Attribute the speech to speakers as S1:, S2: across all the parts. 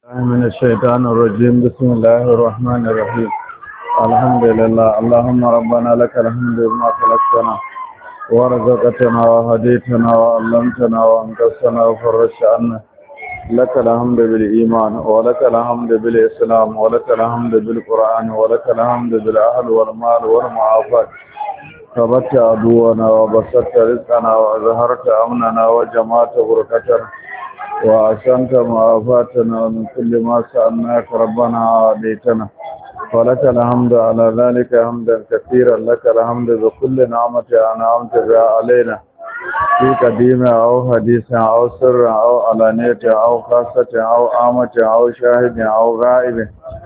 S1: من الشيطان الرجيم بسم الله الرحمن الرحيم الحمد لله اللهم ربنا لك الحمد بما خلقتنا ورزقتنا وهديتنا وعلمتنا وانقذتنا وفرجت عنا لك الحمد بالإيمان ولك الحمد بالإسلام ولك الحمد بالقرآن ولك الحمد بالأهل والمال والمعافاة ثبت عدونا وبسطت رزقنا وأظهرت أمننا وجمعت بركتنا وأحسنت معافاتنا من كل ما سألناك ربنا وعديتنا ولك الحمد على ذلك حمدا كثيرا لك الحمد بكل نعمة أنعمت بها علينا في قديم أو حديث أو سر أو علانية أو خاصة أو عامة أو شاهد أو غائب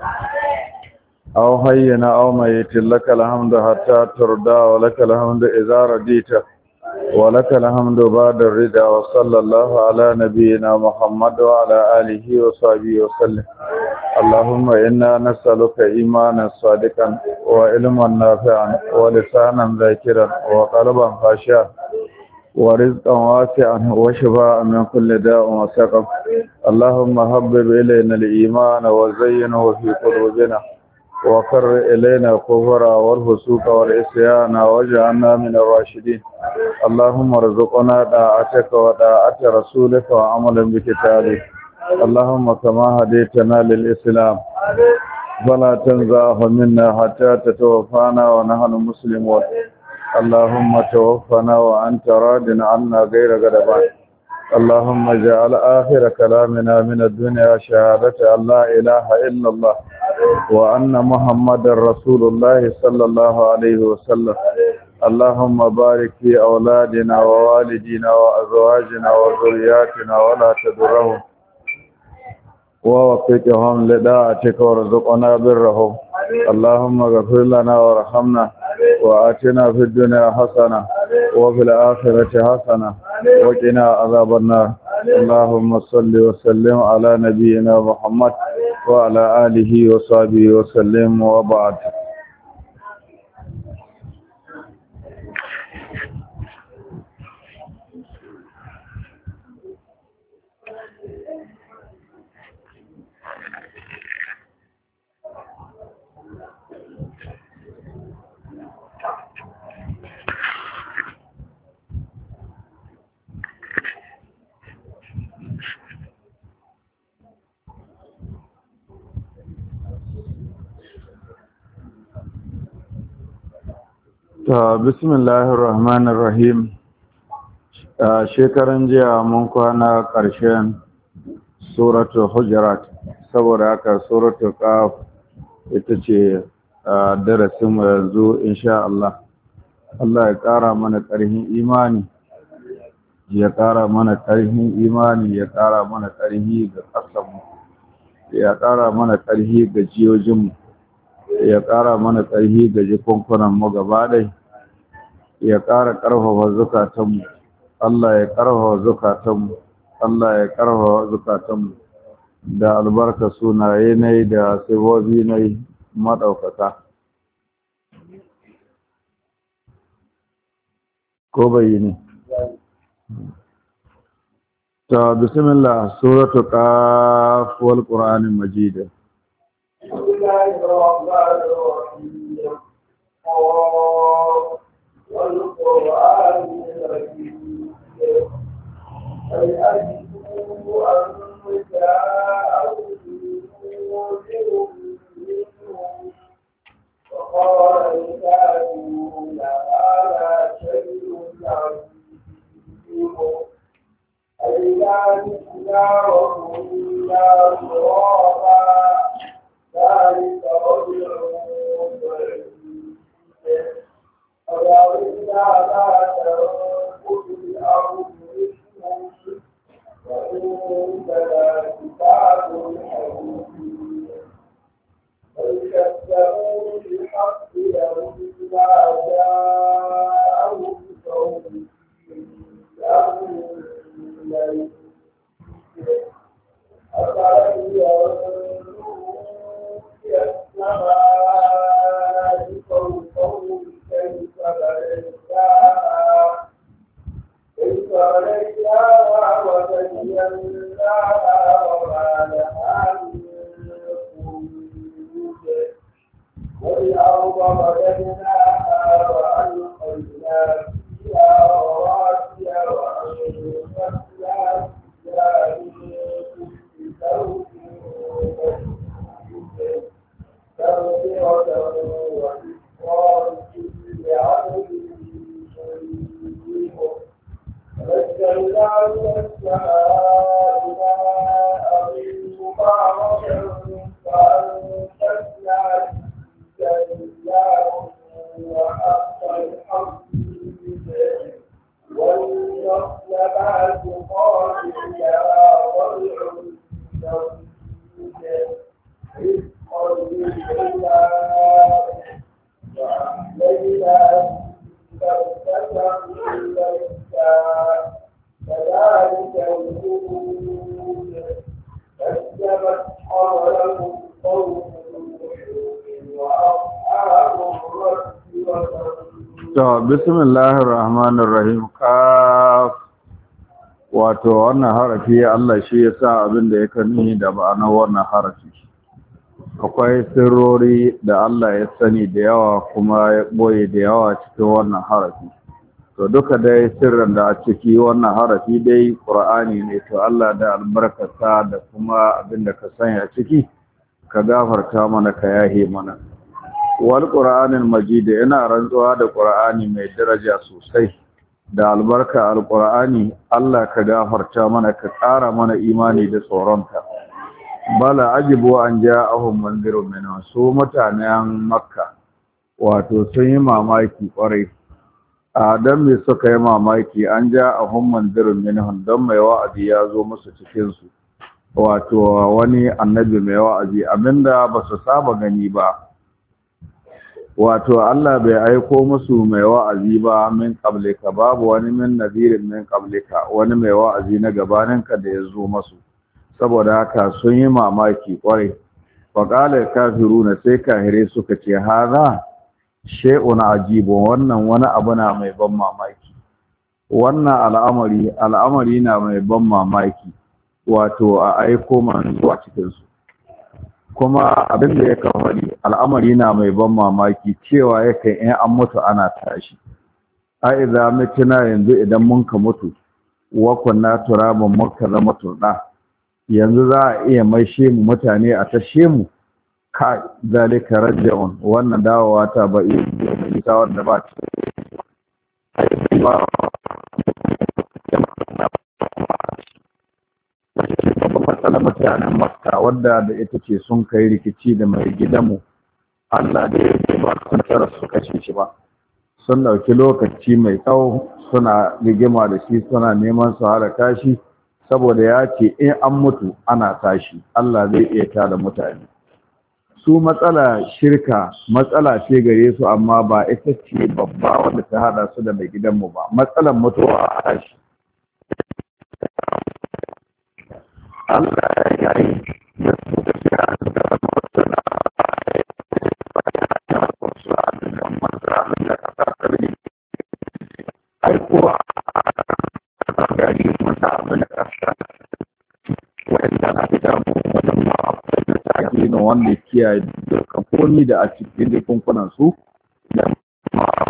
S1: أو حي أو ميت لك الحمد حتى ترضى ولك الحمد إذا رضيت ولك الحمد بعد الرضا وصلى الله على نبينا محمد وعلى آله وصحبه وسلم اللهم إنا نسألك إيمانا صادقا وعلما نافعا ولسانا ذاكرا وقلبا خاشعا ورزقا واسعا وشفاء من كل داء وسقم اللهم حبب إلينا الإيمان وزينه في قلوبنا وقر إلينا الكفر والفسوق والعصيان واجعلنا من الراشدين اللهم ارزقنا طاعتك وطاعة رسولك وعملا بكتابك اللهم كما هديتنا للإسلام فلا تنزعه منا حتى تتوفانا ونحن مسلمون اللهم توفنا وأنت راض عنا غير غضبان اللهم اجعل آخر كلامنا من الدنيا شهادة أن لا إله إلا الله وأن محمد رسول الله صلى الله عليه وسلم اللهم بارك في أولادنا ووالدينا وأزواجنا وذرياتنا ولا تضرهم ووفقهم لطاعتك وارزقنا برهم اللهم اغفر لنا وارحمنا وآتنا في الدنيا حسنة وفي الآخرة حسنة وقنا عذاب النار اللهم صل وسلم على نبينا محمد وعلى آله وصحبه وسلم وبعد bismillahir rahmanir rahim shekaran jiya mun kwana ƙarshen suratul hujurat saboda haka suratul qaf ita ce darasin mu yanzu insha Allah Allah ya ƙara mana ƙarfin imani ya ƙara mana ƙarfin imani ya ƙara mana ƙarfi ga ƙasarmu ya ƙara mana ƙarfi ga jiyojinmu ya ƙara mana ƙarfi ga jikunkunanmu gaba ɗai ya ƙara ƙarfafa zukatanmu Allah ya ƙarfafa zukatanmu Allah ya ƙarfafa zukatanmu da albarka sunaye nai da sibobi nai maɗaukaka ko bayyane ta bismillah suratu qaf wal qur'anil majid
S2: والقرآن الحكيم أيأتوا أن جاءهم منذر منهم فقال الكافرون هذا شيء عظيم أئذا متنا وكنا ترابا ذلك رجع بعيد وَإِذَا لَا تَنقُضِ الْأَرْضُ مِنْهُمْ وَعِندَنَا كِتَابٌ حَكِيمٌ بَلْ كَذَّبُوا بِالْحَقِّ لَمَّا جَاءَهُمْ فَهُمْ فِي أَمْرٍ مُّرِيبٍ أَفَلَمْ يَرَوْا
S1: Bismillahir Rahmanir Rahim. Wato wannan harafi Allah shi ya sa abin da ya kani da ma'anar wannan harafi. Akwai sirrori da Allah ya sani da yawa kuma ya boye da yawa cikin wannan harafi. To duka dai sirrin da a ciki wannan harafi dai Qur'ani ne, to Allah da albarkata da kuma abin da ka sanya ciki ka gafarta mana ka yahe mana. Wal Qur'anil Majid, ina rantsuwa da Qur'ani mai daraja sosai da albarka al-Qur'ani. Allah ka gafarta mana ka ƙara mana imani da tsoronka. Bala ajibu an ja'ahum munzirun minhum, su mutanen Makka wato sun yi mamaki kwarai. Dan me suka yi mamaki? An ja'ahum munzirun minhum, don mai wa'azi ya zo musu cikin su, wato wani annabi mai wa'azi, abinda ba su saba gani ba. Wato Allah bai aiko musu mai wa'azi ba min qablika, babu wani min nadirin min qablika, wani mai wa'azi na gabaninka da ya zo musu. Saboda haka sun yi mamaki kwarai. Wa qala kafiruna, sai kahire suka ce haza shay'un ajibun, wannan wani abu na mai ban mamaki. Wannan al'amari na mai ban mamaki, wato a aiko manzo a cikin su. Kuma abin da ya kawari al'amari na mai ban mamaki, cewa yake in an mutu ana tashi. A idza mutuna, yanzu idan mun ka mutu wa kunna turaban muka zama turda, yanzu za a iya maishe mu mutane a tashe mu? Ka zalika raj'un, wannan dawowa ta ba ita wanda ba ta matsalar mutanen Makka wadda da ita ce sun kai rikici da mai gidanmu. Allah da ya ba su tara su kashe shi ba, sun dauki lokaci mai tsawo suna rigima da shi, suna neman su halaka shi, saboda ya ce in an mutu ana tashi, Allah zai iya tada mutane. Su matsala shirka matsala ce gare su, amma ba ita ce babba wanda ta hada su da mai gidanmu ba, matsalar mutuwa a tashi. Allah ya yi da su da shi a da matsala ya kusa da matsala da kasa kare aikowa a gari mata abin da kasa wanda na fi damu wajen ma'aikata da take na wanda kiyaye da kamfoni da a cikin jikunkunan su da ma'aikata.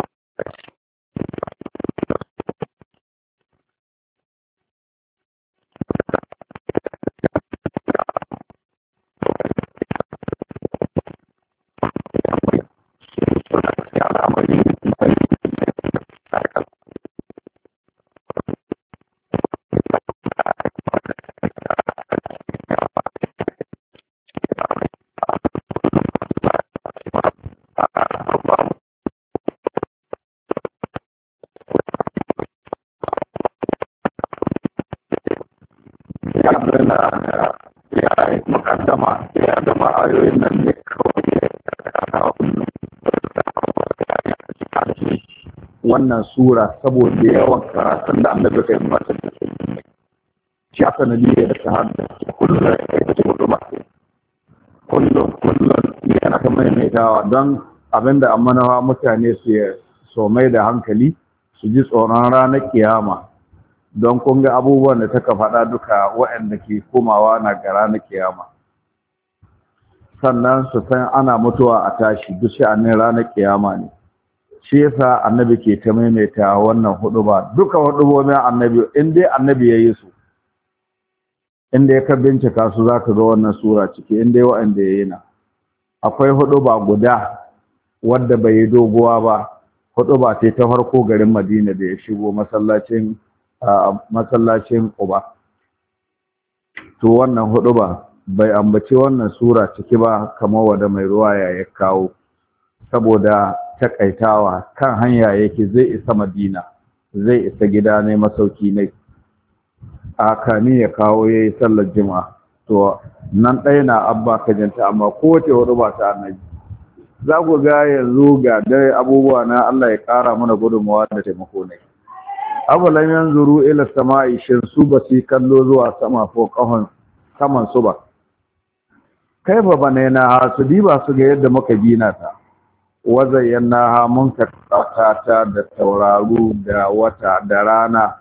S1: Wannan sura saboda yawan karatun da annabi kai mata da su shi aka nabi da shahada kullum da ya ce kullum yana ta maimaitawa don abinda amanawa mutane su mai da hankali su ji tsoron ranar kiyama, don kun ga abubuwan da taka faɗa duka waɗanda ke komawa na ga ranar kiyama. Sannan su san ana mutuwa a tashi, duk sha'anin ranar kiyama ne. Shi yasa annabi ke ta maimaita wannan huduba, duka hudubobin annabi in dai annabi yayi su, in dai ka bincika su zaka ga wannan sura ciki, in dai wanda yayi na. Akwai huduba guda wadda bai yi doguwa ba, huduba ce ta farko garin Madina da ya shigo masallacin Quba. To wannan huduba bai ambaci wannan sura ciki ba kamar wanda mai ruwaya ya kawo saboda takaitawa kan hanya yake zai isa Madina zai isa gida ne masauki ne a kani ya kawo yayi sallar juma'a to nan ɗaya na abba kajanta amma kowace wani ba ta annabi za ku ga yanzu ga dai abubuwa na Allah ya ƙara mana gudunmawa da taimako ne awalan yanzuru ila sama'i shin su ba su kallo zuwa sama ko kahon saman su ba kai ba bane na su diba su ga yadda muka gina ta wazayyana mun ka ta da tauraru da wata da rana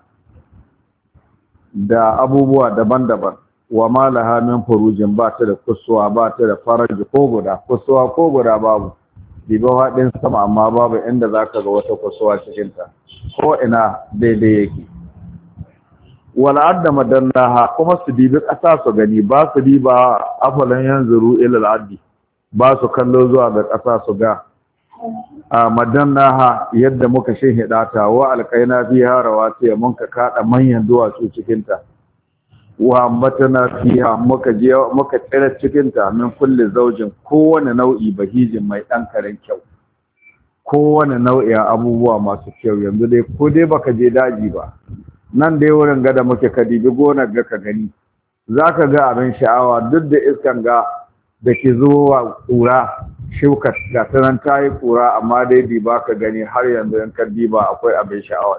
S1: da abubuwa daban-daban wa malaha min furujin ba ta da kusuwa ba ta da faraji ko guda kusuwa ko guda babu diba haɗin sama amma babu inda zaka ga wata kusuwa cikin ta ko ina daidai yake wal adda madannaha kuma su dibi ƙasa su gani ba su diba afalan yanzuru ila al addi ba su kallo zuwa ga ƙasa su ga a madannaha yadda muka shinhida ta wa alqaina fiha rawati mun ka kada manyan duwatsu cikin ta wa ambatana fiha muka tsira cikin ta min kulli zaujin kowane nau'i bahijin mai dan karen kyau kowane nau'i abubuwa masu kyau yanzu dai ko dai baka je daji ba nan dai wurin gada muke kadibi gonar ga ka gani zaka ga abin sha'awa duk da iskan ga da ke zuwa kura shuka ga sanan tayi kura amma dai bi baka gani har yanzu in ka diba akwai abin sha'awa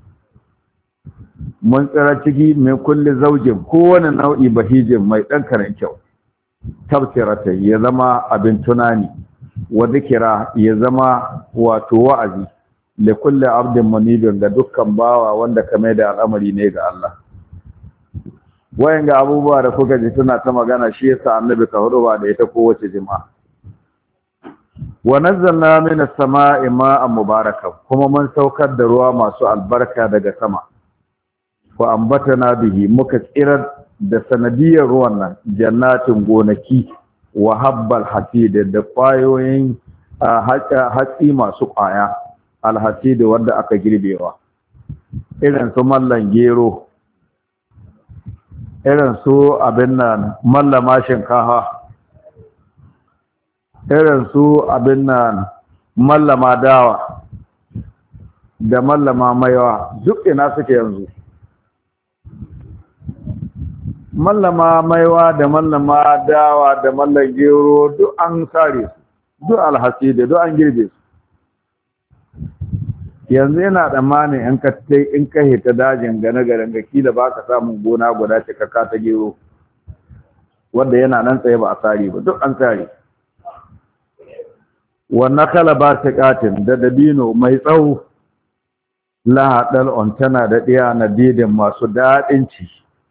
S1: mun tsara ciki mai kulli zaujin kowane nau'i bahijin mai dan karen kyau tafsirata ya zama abin tunani wa zikira ya zama wato wa'azi li kulli abdin munibin ga dukkan bawa wanda kame da al'amari ne ga Allah wayan ga abubuwa da kuka ji suna ta magana shi yasa annabi ka hudu ba da ita kowace jima'a wa nazzalna minas sama'i ma'an mubarakan kuma mun saukar da ruwa masu albarka daga sama wa ambatana bihi muka tsirar da sanadiyar ruwan nan jannatin gonaki wa habbal hasid da kwayoyin hatsi masu kwaya alhasid wanda aka girbewa irin su mallan gero irin su abin nan mallama shinkafa irin su abin nan mallama dawa da mallama maiwa duk ina suke yanzu mallama maiwa da mallama dawa da mallan gero duk an sare su duk alhaside duk an girbe su yanzu yana da mani in ka hita dajin gane garin ga kila baka samun gona guda cikakka ta gero wanda yana nan tsaye ba a sare ba duk an sare wannan kala ba ta katin da dabino mai tsawo lahadal on tana da ɗiya na didin masu daɗin ci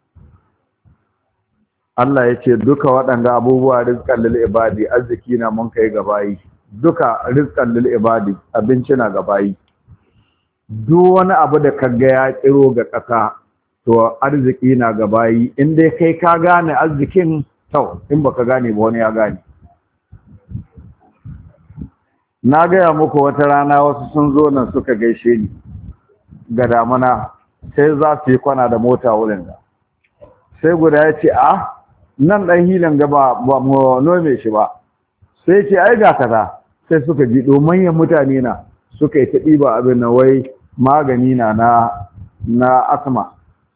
S1: Allah ya ce duka waɗanga abubuwa rizqan lil ibadi arziki na mun kai gabayi duka rizqan lil ibadi abinci na gabayi duk wani abu da kaga ya kiro ga ƙasa to arziki na gabayi in dai kai ka gane arzikin to in baka gane ba wani ya gane na gaya muku wata rana wasu sun zo nan suka gaishe ni ga damana sai za su yi kwana da mota wurin da sai guda ya ce a nan ɗan hilin gaba ba mu nome shi ba sai ce ai ga kaza sai suka ji manyan mutane na suka yi ta ɗiba abin na wai magani na asma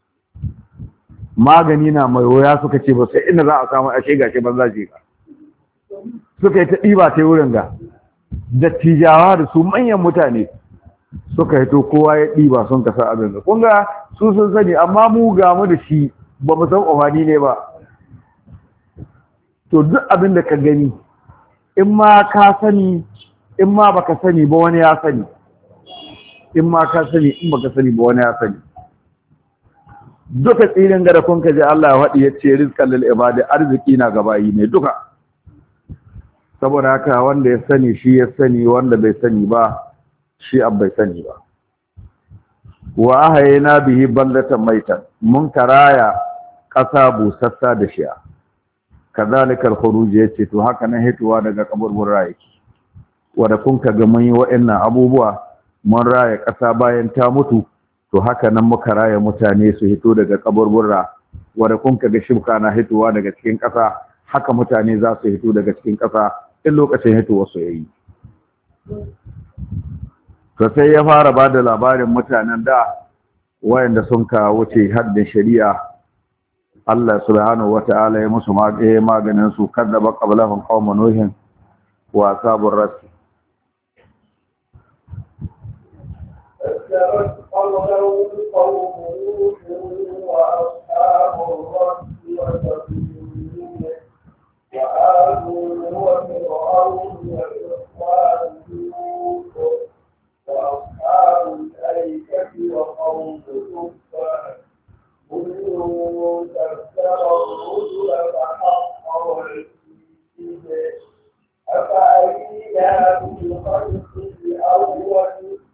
S1: magani na mai waya suka ce ba sai inda za a samu ashe gashi ban za ka suka yi ta ɗiba ta wurin ga dattijawa da su manyan mutane suka yi to kowa ya ɗiba sun kasa abin da kun ga su sun sani amma mu ga mu da shi ba mu san amfani ne ba to duk abin da ka gani in ma ka sani in ma baka sani ba wani ya sani in ma ka sani in baka sani ba wani ya sani duka tsirin gada kun ka ji Allah ya faɗi ya ce rizqan lil ibadi arziki na gabayi ne duka saboda haka wanda ya sani shi ya sani wanda bai sani ba shi ab bai sani ba wa ahayna bihi baldatan maitan mun karaya ƙasa busassa da shi'a kazalika al-khuruj yace to haka nan hituwa daga kaburburra yake wanda kun kaga mun yi wa'annan abubuwa mun raya ƙasa bayan ta mutu to haka nan muka raya mutane su hito daga kaburburra wanda kun ga shibka na hitowa daga cikin ƙasa haka mutane za su hito daga cikin ƙasa in lokacin hitowar su yayi to sai ya fara ba da labarin mutanen da wayanda sun ka wuce haddin shari'a Allah subhanahu wata'ala ya musu maganin su kadaba qablahum qaumun nuhin wa ashabur ras
S2: كذبت قبلهم قوم نوح وأصحاب الرس وثمود وعاد وفرعون وإخوان لوط وأصحاب الأيكة وقوم تبع كل كذب الرسل فحق وعيد أفأينا بالخلق الأول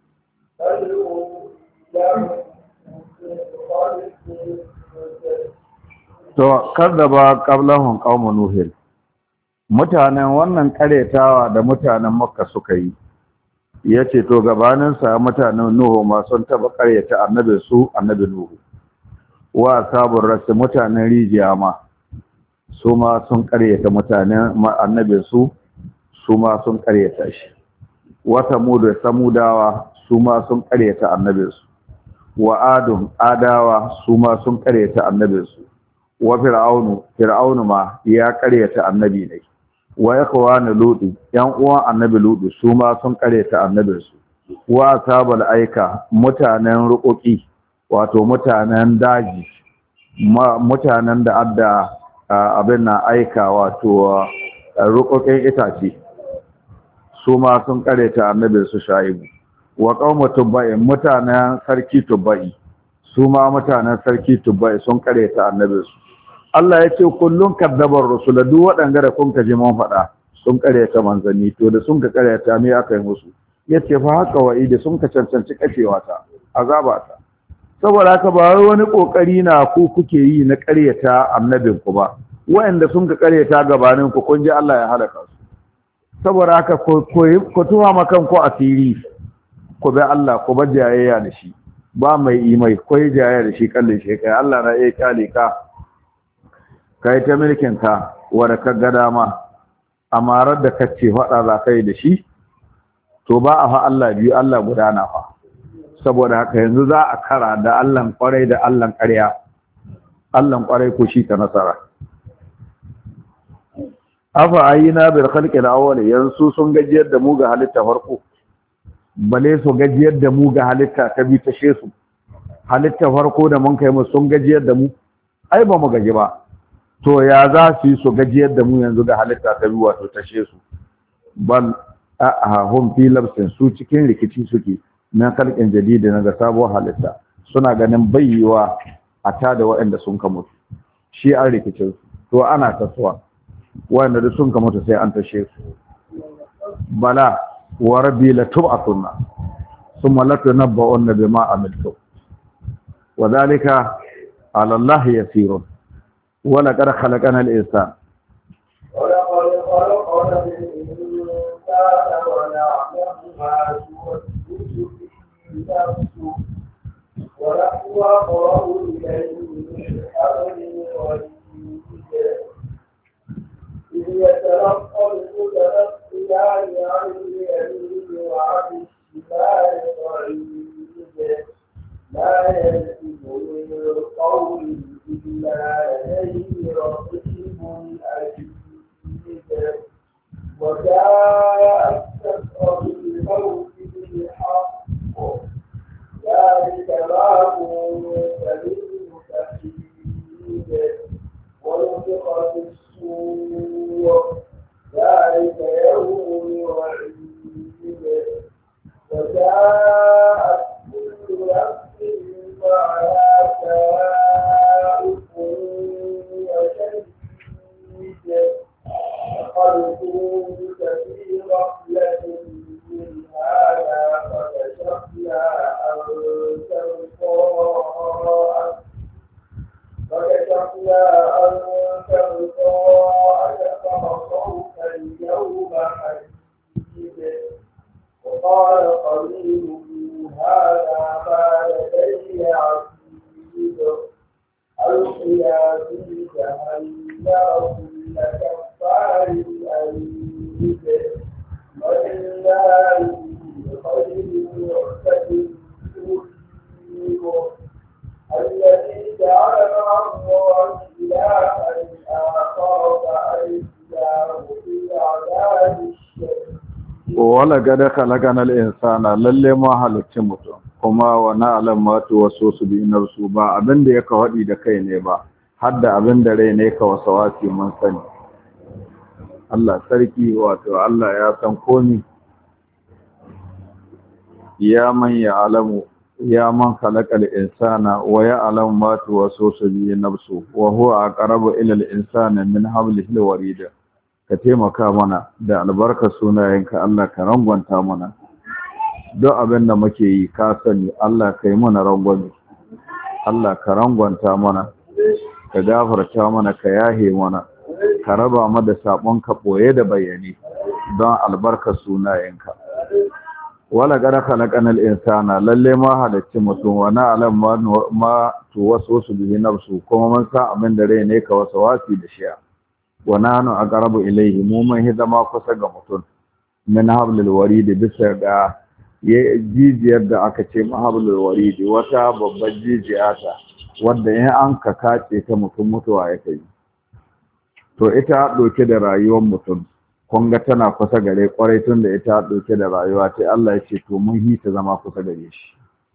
S1: to kaddaba qablahum qaumun nuh mutanen wannan karetawa da mutanen makka suka yi yace to gabanin sa mutanen nuhu ma sun taba kareta annabi nuhu wa ashabur ras mutanen rijiya ma su ma sun kareta mutanen annabi su ma sun kareta shi wa samud samudawa su ma sun karyata annabinsu wa adawa su ma sun karyata annabinsu wa fir'aunu ma ya karyata annabi ne wa ikhwanu lutu yan uwan annabi lutu su ma sun karyata annabinsu wa ashabul aika mutanen ruquqi wato mutanen daji mutanen da adda abin na aika wato ruquqin itace su ma sun karyata annabinsu shaibu wa qauma tubai mutanen sarki tubai su ma mutanen sarki tubai sun kareta annabinsu Allah ya ce kullun kadzabar rusul duk wadanga da kun kaje mun fada sun kareta manzanni to da sun ka kareta me aka yi musu yace fa haka wa'idi sun ka cancanci kacewa ta azaba ta saboda haka ba wani kokari na ku kuke yi na kareta annabin ku ba wayanda sun ka kareta gabanin ku kun ji Allah ya halaka su saboda haka ku tuwa makan ku asiri ku bi Allah ku bar jayayya da shi ba mai imai koyi jayayya da shi kallin shi kai Allah na iya kyale ka kai ta mulkin ka wanda ka ga dama amarar da kace fada za kai da shi to ba a fa Allah biyu Allah guda na fa saboda haka yanzu za a kara da Allah kwarai da Allah ƙarya Allah kwarai ko shi ta nasara afa ayina bil khalqil awwal yanzu sun gajiyar da mu ga halitta farko bale su gajiyar da mu ga halitta ta bi ta shesu halitta farko da mun kai mu sun gajiyar da mu ai ba mu gaji ba to ya za su yi su gajiyar da mu yanzu ga halitta ta bi wato ta shesu bal hum fi labsin su cikin rikici suke na kalkin jadidi na ga sabuwar halitta suna ganin bayyewa a tada waɗanda sun ka mutu shi an rikicin su to ana tasowa waɗanda da sun ka mutu sai an tashe su bala wa rabbi la tub'athunna thumma la tunabba'unna bima amiltum wa dhalika 'ala Allah yasir wa laqad khalaqana al-insana
S2: ولقد خلقنا الإنسان ونعلم ما توسوس به نفسه ونحن أقرب إليه من حبل الوريد إذ يتلقى المتلقيان عن اليمين وعن الشمال قعيد لا يلفظ من قول إلا لديه رقيب أتيد وجاءت سكرة الموت بالحق ذلك ما كنت منه تحيد ونفخ في الصور ذلك يوم الوعيد وجاءت كل نفس معها سائق وشهيد لقد كنت في غفلة من هذا فكشفنا عنك غطاءك فبصرك اليوم حديد وقال قرينه هذا ما لدي عتيد ألقيا
S1: wala gada khalaqana al-insana lalle ma halicci mutum kuma wa na'lam ma tuwaswisu bi nafsu ba abinda yake wadi da kai ne ba har da abinda rai ne ka wasawasi mun sani Allah sarki wato Allah ya san komai ya man ya'lamu ya man khalaqal insana wa ya'lamu ma tuwaswisu bi nafsu wa huwa aqrabu ila al-insani min hablihi al-warid ka taimaka mana da albarkar sunayenka Allah ka rangwanta mana duk abin da muke yi ka sani Allah ka yi mana rangwami Allah ka rangwanta mana ka gafarta mana ka yahe mana ka raba mu da sabon ka boye da bayani don albarkar sunayenka wala gara khalaqanal insana lalle ma halacci mutum wa na'lam ma tuwaswisu bihi nafsu kuma mun sa abin da rai ne ka wasawasi da shi wa nanu aqrabu ilayhi mu mun hidama kusa ga mutum min hablil warid bisa ga jijiyar da aka ce mahablul warid wata babbar jijiya ta wanda in an ka kace ta mutum mutuwa ya kai to ita doke da rayuwar mutum kun ga tana kusa gare kwarai tun da ita doke da rayuwa ta Allah ya ce to mun hita zama kusa gare shi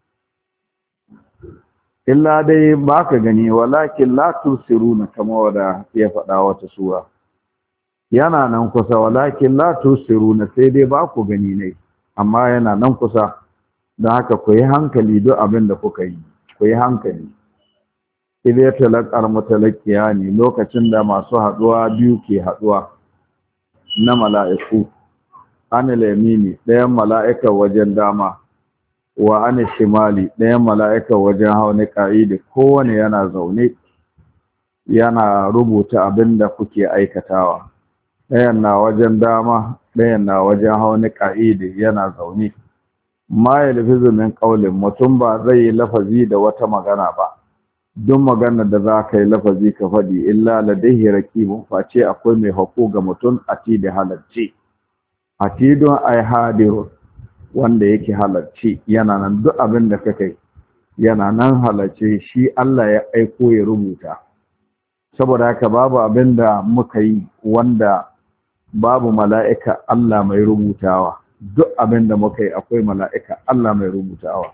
S1: illa dai ba ka gani walakin la tusiruna kama wada ya faɗa wata sura yana nan kusa walakin la tusiruna sai dai ba ku gani ne amma yana nan kusa don haka ku yi hankali duk abin da kuka yi ku yi hankali idai talakar mutalakiya ne lokacin da masu haɗuwa biyu ke haɗuwa na mala'iku anil yamini ɗayan mala'ika wajen dama wa an shimali ɗayan mala'ika wajen hauni ƙa'idi kowane yana zaune yana rubuta abin da kuke aikatawa ɗayan na wajen dama ɗayan na wajen hauni ƙa'idi yana zaune ma ya lafizu min ƙaulin mutum ba zai yi lafazi da wata magana ba duk maganar da za ka yi lafazi ka faɗi illa ladaihi raqibun face akwai mai hako ga mutum a ti da halarci a ti don ai hadirun wanda yake halarci yana nan duk abin da kake yana nan halarci shi Allah ya aiko ya rubuta saboda haka babu abin da muka yi wanda babu mala'ika Allah mai rubutawa duk abin da muka yi akwai mala'ika Allah mai rubutawa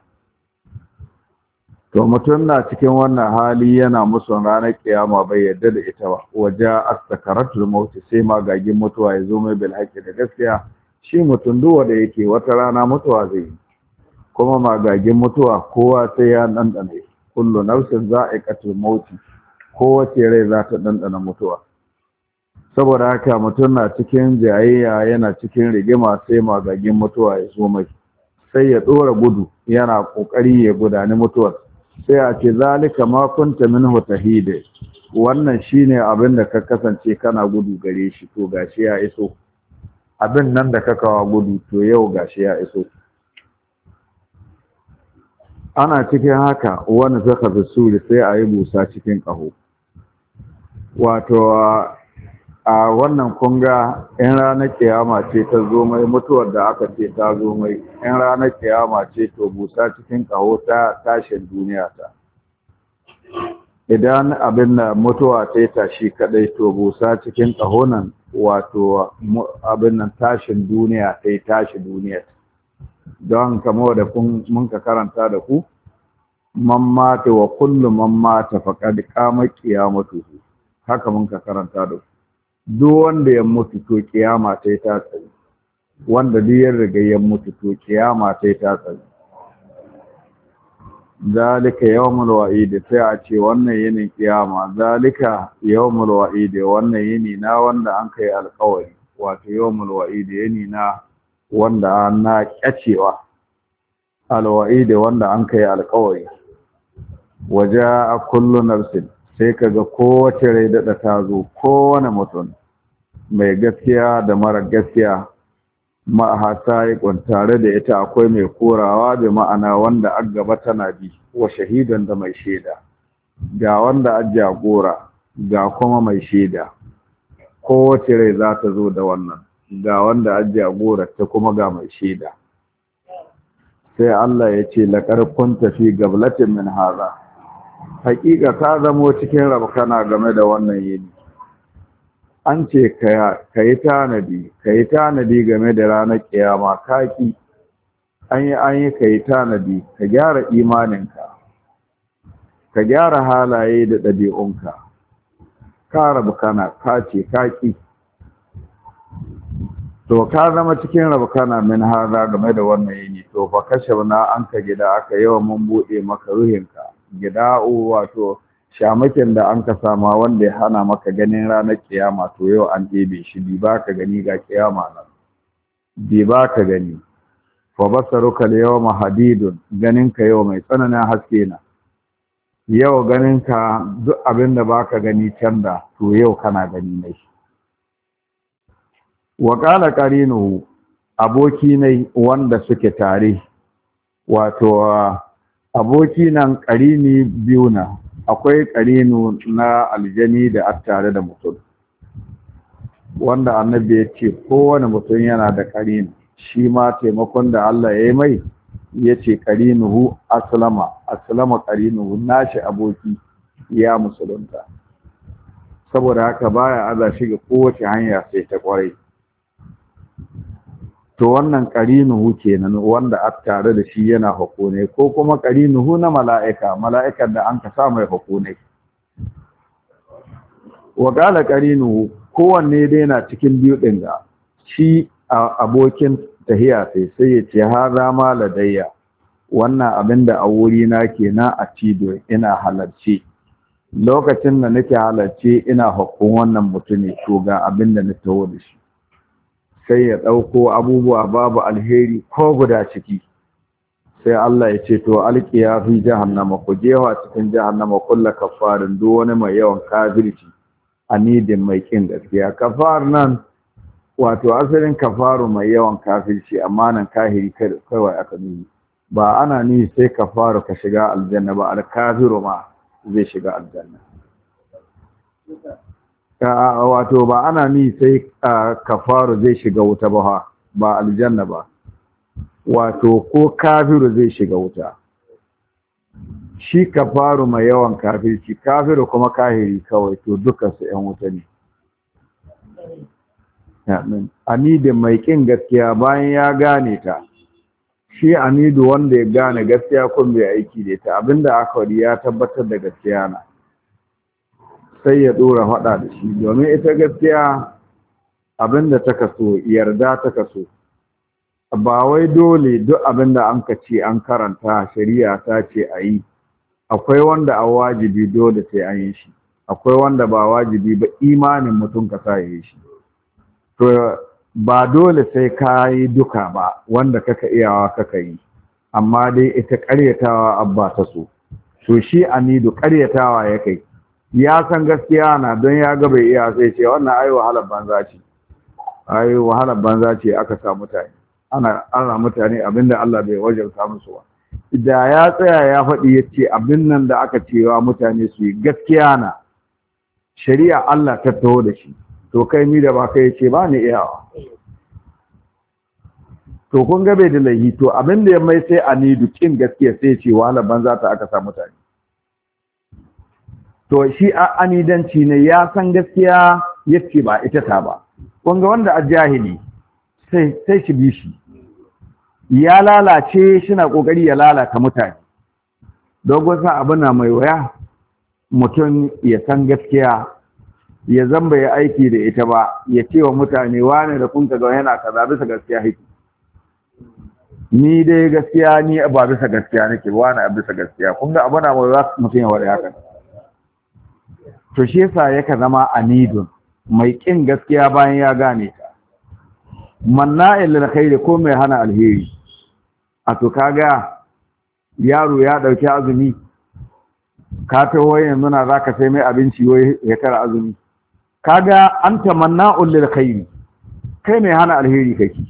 S1: to mutum na cikin wannan hali yana musu ranar kiyama bai yarda da ita ba waje as-sakaratul maut sai magagin mutuwa ya zo mai bil haqqi da gaskiya shi mutum duwa da yake wata rana mutuwa zai yi kuma magagin mutuwa kowa sai ya dandane kullu nafsin za'iqatul maut kowace rai za ta dandana mutuwa saboda haka mutum na cikin jayayya yana cikin rigima sai magagin mutuwa ya zo mai sai ya dora gudu yana kokari ya gudani mutuwar sai a ce zalika ma kunta minhu tahide wannan shine abin da ka kasance kana gudu gare shi to gashi ya iso abin nan da ka kawo gudu to yau gashi ya iso ana cikin haka wani zaka fi suri sai a yi busa cikin ƙaho wato a wannan kunga in ranar kiyama ce ta zo mai mutuwar da aka ce ta zo mai in ranar kiyama ce to busa cikin ƙaho ta tashin duniya ta idan abin da mutuwa ta tashi kadai to busa cikin ƙaho nan wato abin nan tashin duniya ta tashi duniya don kamo da mun ka karanta da ku man mata wa kullu man mata faqad qama qiyamatuhu haka mun ka karanta da ku duk wanda ya mutu to kiyama ta ta tsaye wanda duk ya riga ya mutu to kiyama ta ta tsaye zalika yawmul wa'id sai a ce wannan yinin kiyama zalika yawmul wa'id wannan yini na wanda an kai alƙawari wato yawmul wa'id yini na wanda na kyacewa alwa'id wanda an kai alƙawari waja kullu nafsin sai kaga kowace rai da ta zo kowane mutum mai gaskiya da mara gaskiya ma'ahata ya tare da ita akwai mai korawa da ma'ana wanda an gaba tana bi wa shahidan da mai shaida ga wanda an jagora ga kuma mai shaida kowace rai za ta zo da wannan ga wanda an jagora ta kuma ga mai shaida sai Allah ya ce laqad kunta fi gablatin min hadha hakika ka zamo cikin rabkana game da wannan yini an ce ka yi tanadi game da ranar kiyama kaki an yi ka yi tanadi ka gyara imaninka ka gyara halaye da ɗabi'unka ka rabu kana ka ce kaki to ka zama cikin rabu kana min hada game da wannan yini to fa kashe na an ka gida aka yawa mun buɗe maka ruhinka gida wato shamakin da an ka sama wanda ya hana maka ganin ranar kiyama to yau an ɗebe shi bi ba ka gani ga kiyama nan bi ba ka gani fa basaruka al-yawma hadidun ganinka yau mai tsananin haske na yau ganinka duk abin da baka gani can da to yau kana gani ne wa qala qarinuhu aboki ne wanda suke tare wato aboki nan qarini biyu na akwai qarinu na aljani da attare da mutum wanda annabi ya ce kowane mutum yana da qarinu shi ma taimakon da Allah ya yi mai ya ce qarinuhu aslama qarinuhu nashi aboki ya musulunta saboda haka baya aza shi ga kowace hanya sai ta kwarai to wannan qarinuhu kenan wanda a tare da shi yana hukune ko kuma qarinuhu na mala'ikan da an ka sa mai hukune wa qala qarinuhu kowanne dai na cikin biyu din ga shi abokin tahiya sai ya ce haza ma ladayya wannan abinda a wuri na kenan a cido ina halarci lokacin da nake halarci ina hukun wannan mutune to ga abinda na tawo da shi sai ya ɗauko abubuwa babu alheri ko guda ciki sai Allah ya ce to alqiya fi jahannama ku jewa cikin jahannama kullu kafarin duk wani mai yawan kafirci anidin mai kin gaskiya kafar nan wato asalin kafaru mai yawan kafirci amma nan kahiri kawai aka nuni ba ana ni sai kafaru ka shiga aljanna ba al-kafiru ma zai shiga aljanna wato ba ana ni sai kafaru zai shiga wuta ba aljanna ba wato ko kafiru zai shiga wuta shi kafaru mai yawan kafirci kafiru kuma kahiri kawai to duka su ƴan wuta ne anidin mai kin gaskiya bayan ya gane ta shi anidu wanda ya gane gaskiya kun bai aiki da ita abinda aka wadi ya tabbatar da gaskiya na sai ya dora faɗa da shi domin ita gaskiya abinda ta kaso yarda ta kaso ba wai dole duk abinda an ka ce an karanta shari'a ta ce a yi akwai wanda a wajibi dole sai an yi shi akwai wanda ba wajibi ba imanin mutum ka sa yi shi to ba dole sai ka yi duka ba wanda kaka iyawa kaka yi amma dai ita ƙaryatawa abba ta so shi anidu ƙaryatawa ya kai ya san gaskiya na don ya ga bai iya sai ce wannan ai wahalar banza ce aka sa mutane ana mutane abinda Allah bai wajarta musu ba da ya tsaya ya faɗi ya ce abin nan da aka cewa mutane su yi gaskiya na shari'a Allah ta taho da shi to kai ni da ba kai ce ba ni iyawa to kun ga bai da laihi to abin da ya mai sai anidu kin gaskiya sai ce wahalar banza ta aka sa mutane to shi anidanci ne ya san gaskiya yace ba ita ta ba kun ga wanda a jahili sai shi bi shi ya lalace shi na kokari ya lalata mutane dogon sa abu na mai waya mutum ya san gaskiya ya zamba ya aiki da ita ba ya ce wa mutane wane da kun ga yana kaza bisa gaskiya hiki ni dai gaskiya ni ba bisa gaskiya nake wane a bisa gaskiya kun ga abu na mai waya mutum ya wada haka to shi yasa yaka zama anidun mai kin gaskiya bayan ya gane ta manna'il lil khair ko mai hana alheri a to kaga yaro ya dauki azumi ka ta waye muna zaka sai mai abinci wai ya kara azumi kaga anta manna'ul lil khair kai mai hana alheri kake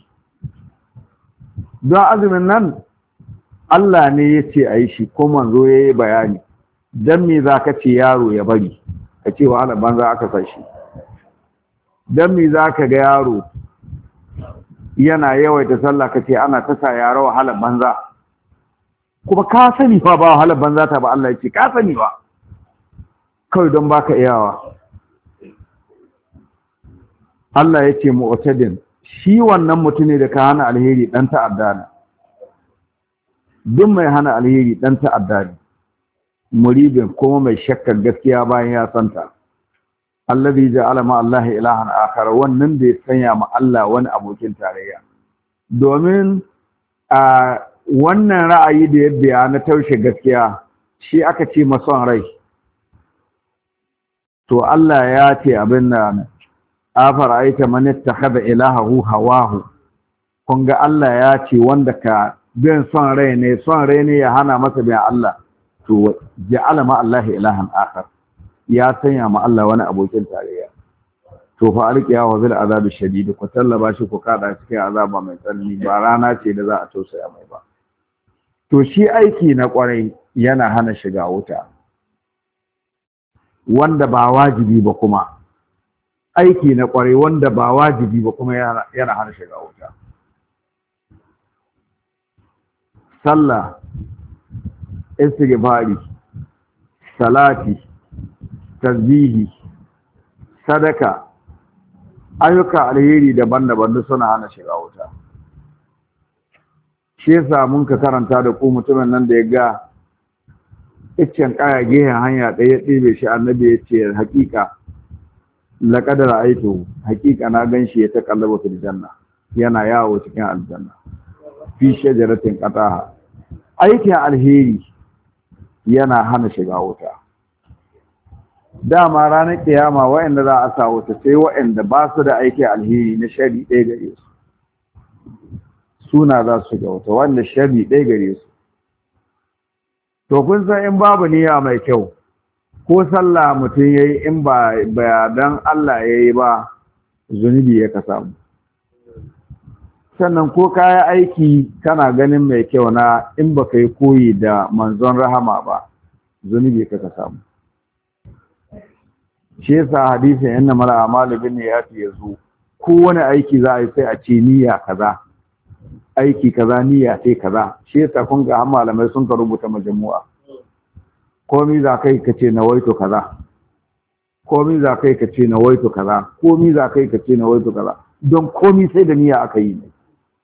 S1: don azumin nan Allah ne yace ayi shi ko manzo yayi bayani dan me zaka ce yaro ya bari ka ce wahala banza aka sashi dan me zaka ga yaro yana yawaita sallah kace ana ta sa yaro wahala banza kuma ka sani fa ba wahala banza ta ba Allah yake ka sani ba kawai don baka iyawa Allah ya ce mu'tadin shi wannan mutune da ka hana alheri dan ta'adda ne duk mai hana alheri dan ta'adda ne muribin kuma mai shakkar gaskiya bayan ya santa allazi ja'ala ma Allah ilahan akhar wannan da ya sanya ma Allah wani abokin tarayya domin a wannan ra'ayi da ya biya na taushe gaskiya shi aka ce mason rai to Allah ya ce abin nan afar aita man ittakhadha ilahahu hawahu kun ga Allah ya ce wanda ka bin son rai ne ya hana masa bin Allah to ja'ala ma Allah ilahan akhar ya sanya ma Allah wani abokin tarayya to fa alqiya wa bil azab shadid ku tallaba shi ku kada cikin azaba mai tsanani ba rana ce da za a tausaya mai ba to shi aiki na kwarai yana hana shiga wuta wanda ba wajibi ba kuma aiki na kwarai wanda ba wajibi ba kuma yana hana shiga wuta sallah istighfari salati tasbihi sadaka ayyuka alheri daban-daban duk suna hana shiga wuta shi yasa mun ka karanta da ku mutumin nan da ya ga iccen kaya gehen hanya ɗaya ɗebe shi annabi ya ce haƙiƙa laqad ra'aytu haƙiƙa na ganshi ya ta kallaba fil janna yana yawo cikin aljanna fi shajaratin qataha aikin alheri yana hana shiga wuta dama ranar kiyama wa'anda za a sa wuta sai wa'anda ba su da aikin alheri na shari ɗaya gare su suna za su shiga wuta wanda shari ɗaya gare su to kun san in babu niyya mai kyau ko sallah mutum yayi in ba dan Allah yayi ba zunubi ya ka samu sannan ko kaya aiki kana ganin mai kyau na in baka yi koyi da manzon rahama ba zunubi ka samu shi yasa hadisin inna mal a'malu binniyati yazo kowane aiki za a yi sai a ce niyya kaza aiki kaza niyya sai kaza shi yasa kun ga malamai sun ka rubuta majmu'a komai za kai ka ce nawaitu kaza komai za kai ka ce nawaitu kaza komai za kai ka ce nawaitu kaza don komai sai da niyya aka yi ne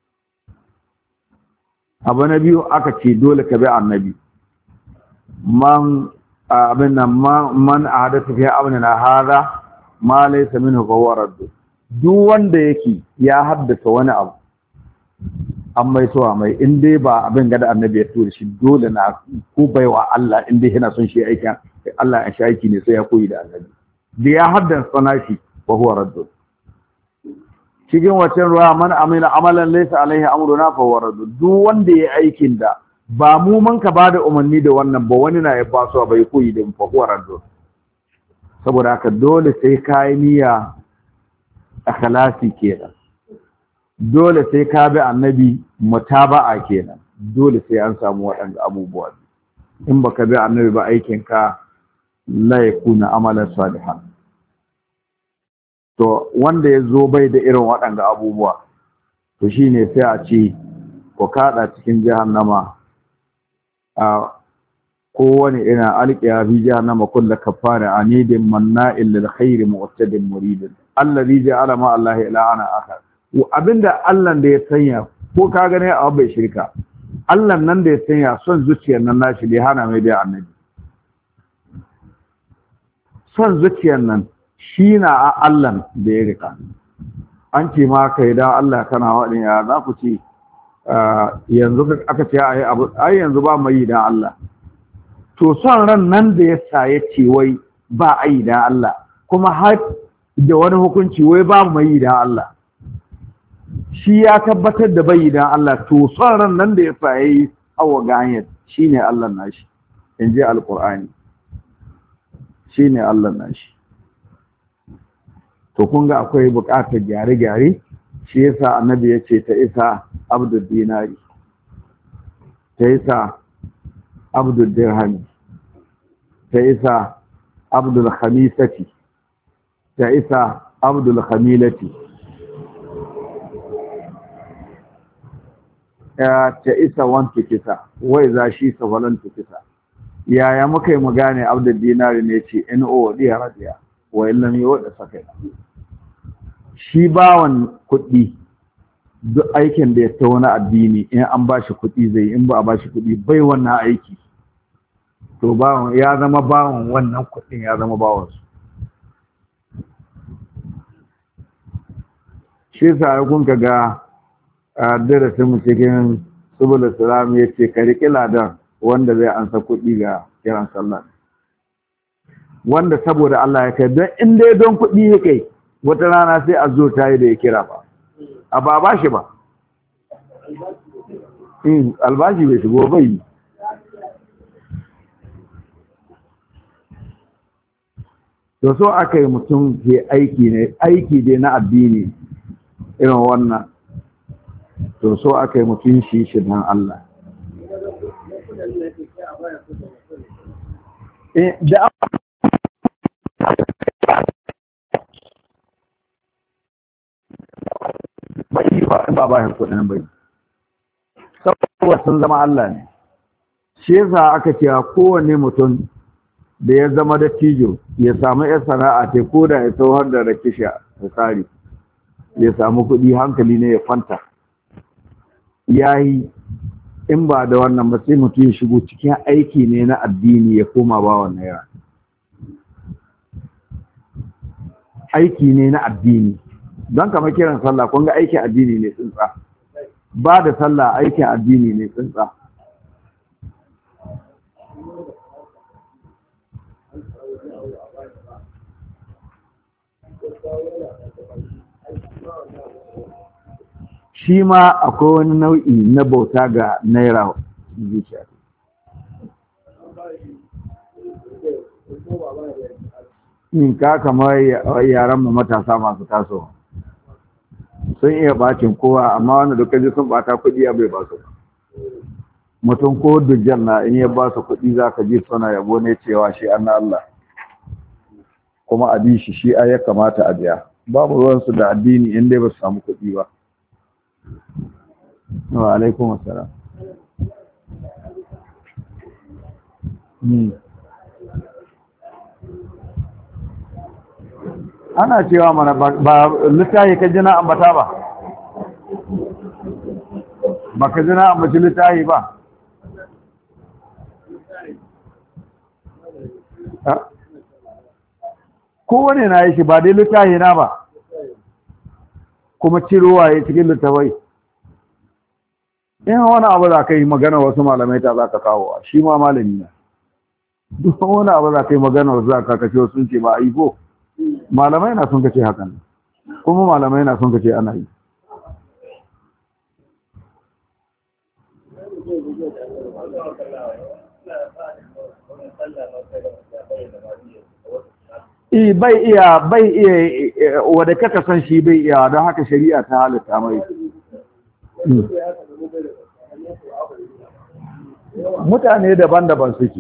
S1: abu na biyu aka ce dole ka bi annabi man abin nan man ahadatha fi amrina hadha ma laysa minhu fa huwa radd duk wanda yake ya haddasa wani abu an mai so mai in dai ba abin gada annabi ya tura shi dole na ko baiwa Allah in dai yana son shi aikin Allah ya shaki ne sai ya koyi da annabi da ya haddasa nashi fa huwa radd cikin wacin ruwa man amila amalan laysa alaihi amruna fa huwa radd duk wanda ya aikin da ba mu man ka bada umarni da wannan ba wani na ya baso bai koyi da fa huwa radd saboda haka dole sai kai niyya ikhlasi kenan dole sai ka bi annabi mutaba'a kenan dole sai an samu waɗanda abubuwa in baka bi annabi ba aikin ka la yakuna amalan salihan to wanda ya zo bai da irin waɗanda abubuwa to shine sai a ce ko kada cikin jahannama a kowane ina alqiya fi jahannama kullu kafara anidin manna'il lil khairi mu'tadin muridin alladhi ja'ala ma allahi ilahana akhar abinda Allah da ya sanya ko ka gane a bai shirka Allah nan da ya sanya son zuciyar nan nashi bai hana mai da annabi son zuciyar nan shi na Allah da ya rika an ce ma kai da Allah kana wadin ya za ku ce yanzu aka ce ai yanzu ba mai da Allah to son ran nan da ya sa ya ce wai ba ai da Allah kuma har da wani hukunci wai ba mai da Allah shi ya tabbatar da bai da Allah to son ran nan da ya sa yayi awa ganyar shine Allah nashi inji alqur'ani shine Allah nashi to kun ga akwai buƙatar gyare-gyare shi yasa annabi ya ce ta isa abdul dinari ta isa abdul dirhami ta isa abdul khamisati ta isa abdul khamilati ta isa wanto kisa wai za shi safalanto kisa yaya muka yi mu gane abdul dinari ne ce in o diya radiya wa illam yuwada sakai shi bawan kuɗi duk aikin da ya ta wani addini in an ba shi kuɗi zai, in ba a ba shi kuɗi bai wannan aiki, to bawan ya zama bawan wannan kuɗin, ya zama bawansu. shi sa kun ka ga darasin mu cikin subul salam ya ce ka riƙi ladan wanda zai ansa kuɗi ga kiran sallah, wanda saboda Allah ya kai, don in dai don kuɗi ya kai wata rana sai a zo ta yi da ya kira ba a ba shi ba, albashi bai shigo bai. To so aka yi mutum ke aiki dai na addini irin wannan, to so aka yi mutum shi don Allah. Da ba kudin bai, saboda sun zama Allah ne. Shi yasa aka ce kowane mutum da ya zama dattijo ya samu yar sana'a ta ko da ya tsohon da rakisha da tsari, ya samu kuɗi hankali ne ya kwanta. Yayi in ba da wannan ba sai mutum ya shigo cikin aiki ne na addini ya koma ba wannan yara. Aiki ne na addini, don kama kiran sallah kun ga aikin addini ne tsintsa, ba da sallah aikin addini ne tsintsa. Shi ma akwai wani nau'i na bauta ga naira zuciya. In ka kamar yaran mu matasa masu tasowa sun iya bacin kowa, amma wanda duka ji sun bata kuɗi a bai ba su. Mutum ko dujjan na in ya ba su kuɗi za ka ji suna yabo ne cewa shi an na Allah, kuma a bi shi a ya kamata a biya. Babu ruwansu da addini in dai ba su samu kuɗi ba. Wa alaikum assalam. Ana cewa mana ba littahi ka jina ambata ba, ba ka jina ambaci littahi ba. Kowane na yi shi ba dai littahi na ba, kuma cirowa ya cikin littafai. In wani abu za ka yi magana wasu malamai ta za ka kawo, shi ma malami na. Duk wani abu za ka yi magana wasu za ka kashe sun ce ba a yi ko, malamai na sun kace hakan, kuma malamai na sun kace ana yi. Bai iya wadda kaka san shi bai iya, don haka shari'a ta halitta mai. Mutane daban-daban suke.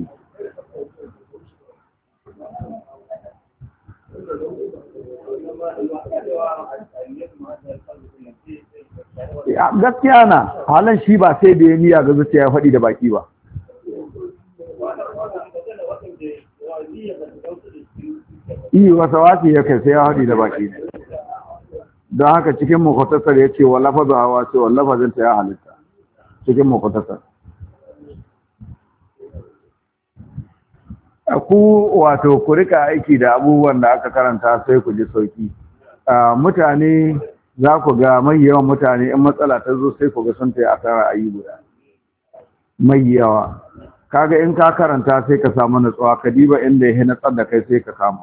S1: Gaskiya na halin shi ba sai da ya niyya ga zuciya ya faɗi da baki ba. Wasa wasi ya kai sai ya faɗi da baki ne. Don haka cikin muktasar ya ce wa lafazu hawa ce wa lafazinta ya halitta cikin muktasar. Ku rika aiki da abubuwan da aka karanta sai ku ji sauki. Mutane za ku ga mai yawan mutane in matsala ta zo sai ku ga sun taya asara ayi guda mai yawa. Kaga in ka karanta sai ka samu nutsuwa, ka diba inda ya natsar da kai sai ka kama.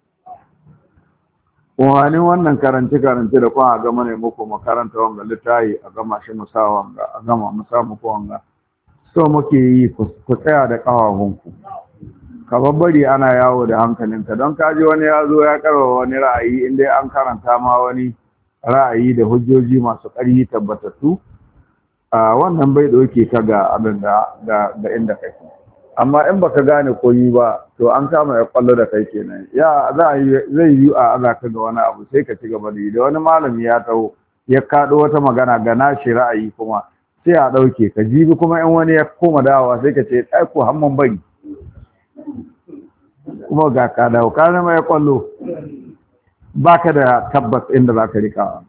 S1: Wani wannan karance da kuma a gama ne muku makaranta wanga littayi a gama shi musa wanga a gama musa muku wanga, so muke yi ku tsaya da ƙafafunku. Ka babbari ana yawo da hankalinka, don kaji wani ya zo ya karwa wani ra'ayi inda an karanta ma wani ra'ayi da hujjoji masu ƙarfi tabbatattu, wannan bai ɗauke ka ga abin da inda kake. Amma in baka gane koyi ba, to an kama ya kwallo da kai kenan. Zai yi a aza ka ga wani abu sai ka ci gaba da yi. Da wani malami ya taho ya kaɗo wata magana ga nashi ra'ayi kuma sai a ɗauke ka jibi, kuma in wani ya koma dawowa sai ka ce ai ko hamman bari, kuma ga ka dawo ka zama ya kwallo. baka da tabbas inda zaka rika.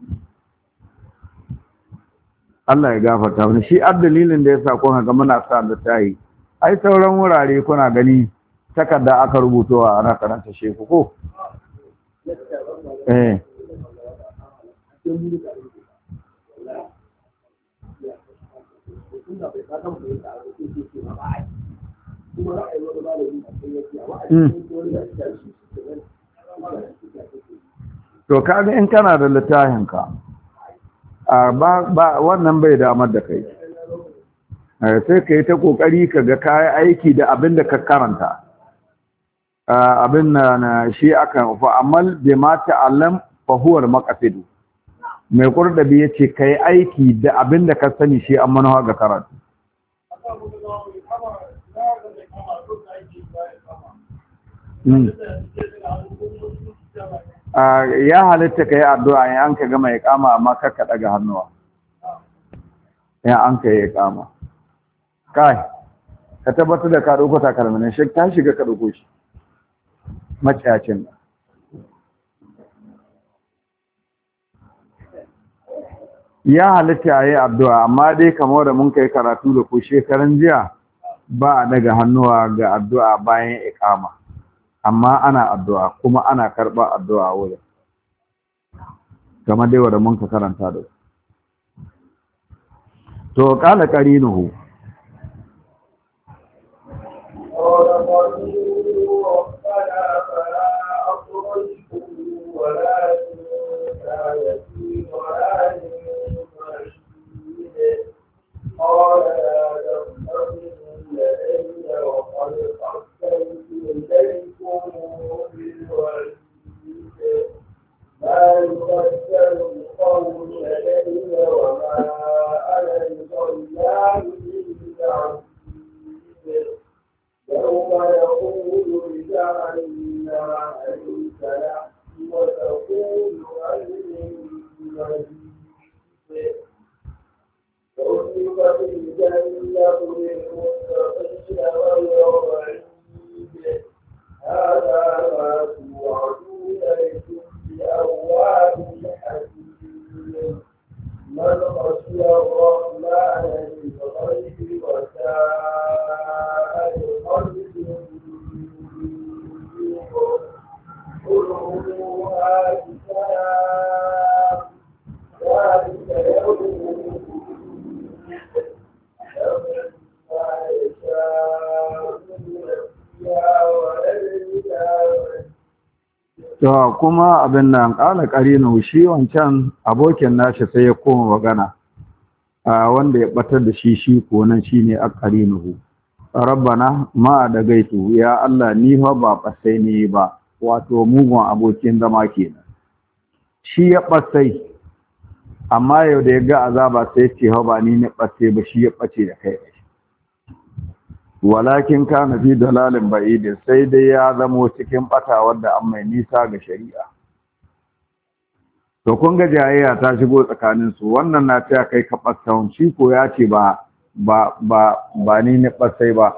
S1: Allah ya gafarta wani shi dalilin da yasa kun ga muna sa da tayi ai sauran wurare kuna gani takarda aka rubutowa ana karanta sheku ko to kaga in kana da littafinka ba wannan bai damar da kai sai ka yi ta kokari ka ga kayan aiki da abin da ka karanta abin na shi aka fa'amal bi ma ta'allam fa huwa al-maqsid mai qurdabi yace kai aiki da abin da ka sani shi an manawa ga karatu ya halitta kai addu'a in an ka gama iqama amma kar ka daga hannuwa in an ka yi iqama kai ka tabbatar da ka dauko takalmin shi ta shiga ka dauko shi maciyacin ya halitta yi addu'a amma dai kamar da mun kai karatu da ku shekaran jiya ba a daga hannuwa ga addu'a bayan iqama amma ana addu'a kuma ana karba addu'a wurin kamar dai wanda mun ka karanta da to kala qarinuhu
S2: قال لا تختصموا لدي وقد قدمت إليكم بالوعيد ما يبدل القول لدي وما أنا بظلام للعبيد يوم يقول لجهنم هل امتلأت وتقول هل من مزيد وَأُزْلِفَتِ الْجَنَّةُ لِلْمُتَّقِينَ غَيْرَ بَعِيدٍ هَذَا مَا تُوعَدُونَ لِكُلِّ أَوَّابٍ حَكِيمٍ مَنْ خَشِيَ الرَّحْمَنَ بِالْغَيْبِ وَجَاءَ بِقَلْبٍ مُنِيبٍ ادْخُلُوهَا بِسَلَامٍ ذَلِكَ يَوْمُ
S1: to kuma abin nan ƙala ƙarinu shi wancan abokin nashi sai ya koma magana wanda ya batar da shi ko nan shine aqarinuhu rabbana ma da gaitu ya Allah ni fa ba basai ne ba wato mugun abokin zama kenan shi ya basai amma yau da ya ga azaba sai ce ha ba ni ne bace ba shi ya bace da kai walakin kana fi dalalin ba'id sai dai ya zamo cikin bata wanda an mai nisa ga shari'a to kun ga jayayya ta shigo tsakanin su wannan na ta kai ka basawun shi ko ya ce ba ni ne basai ba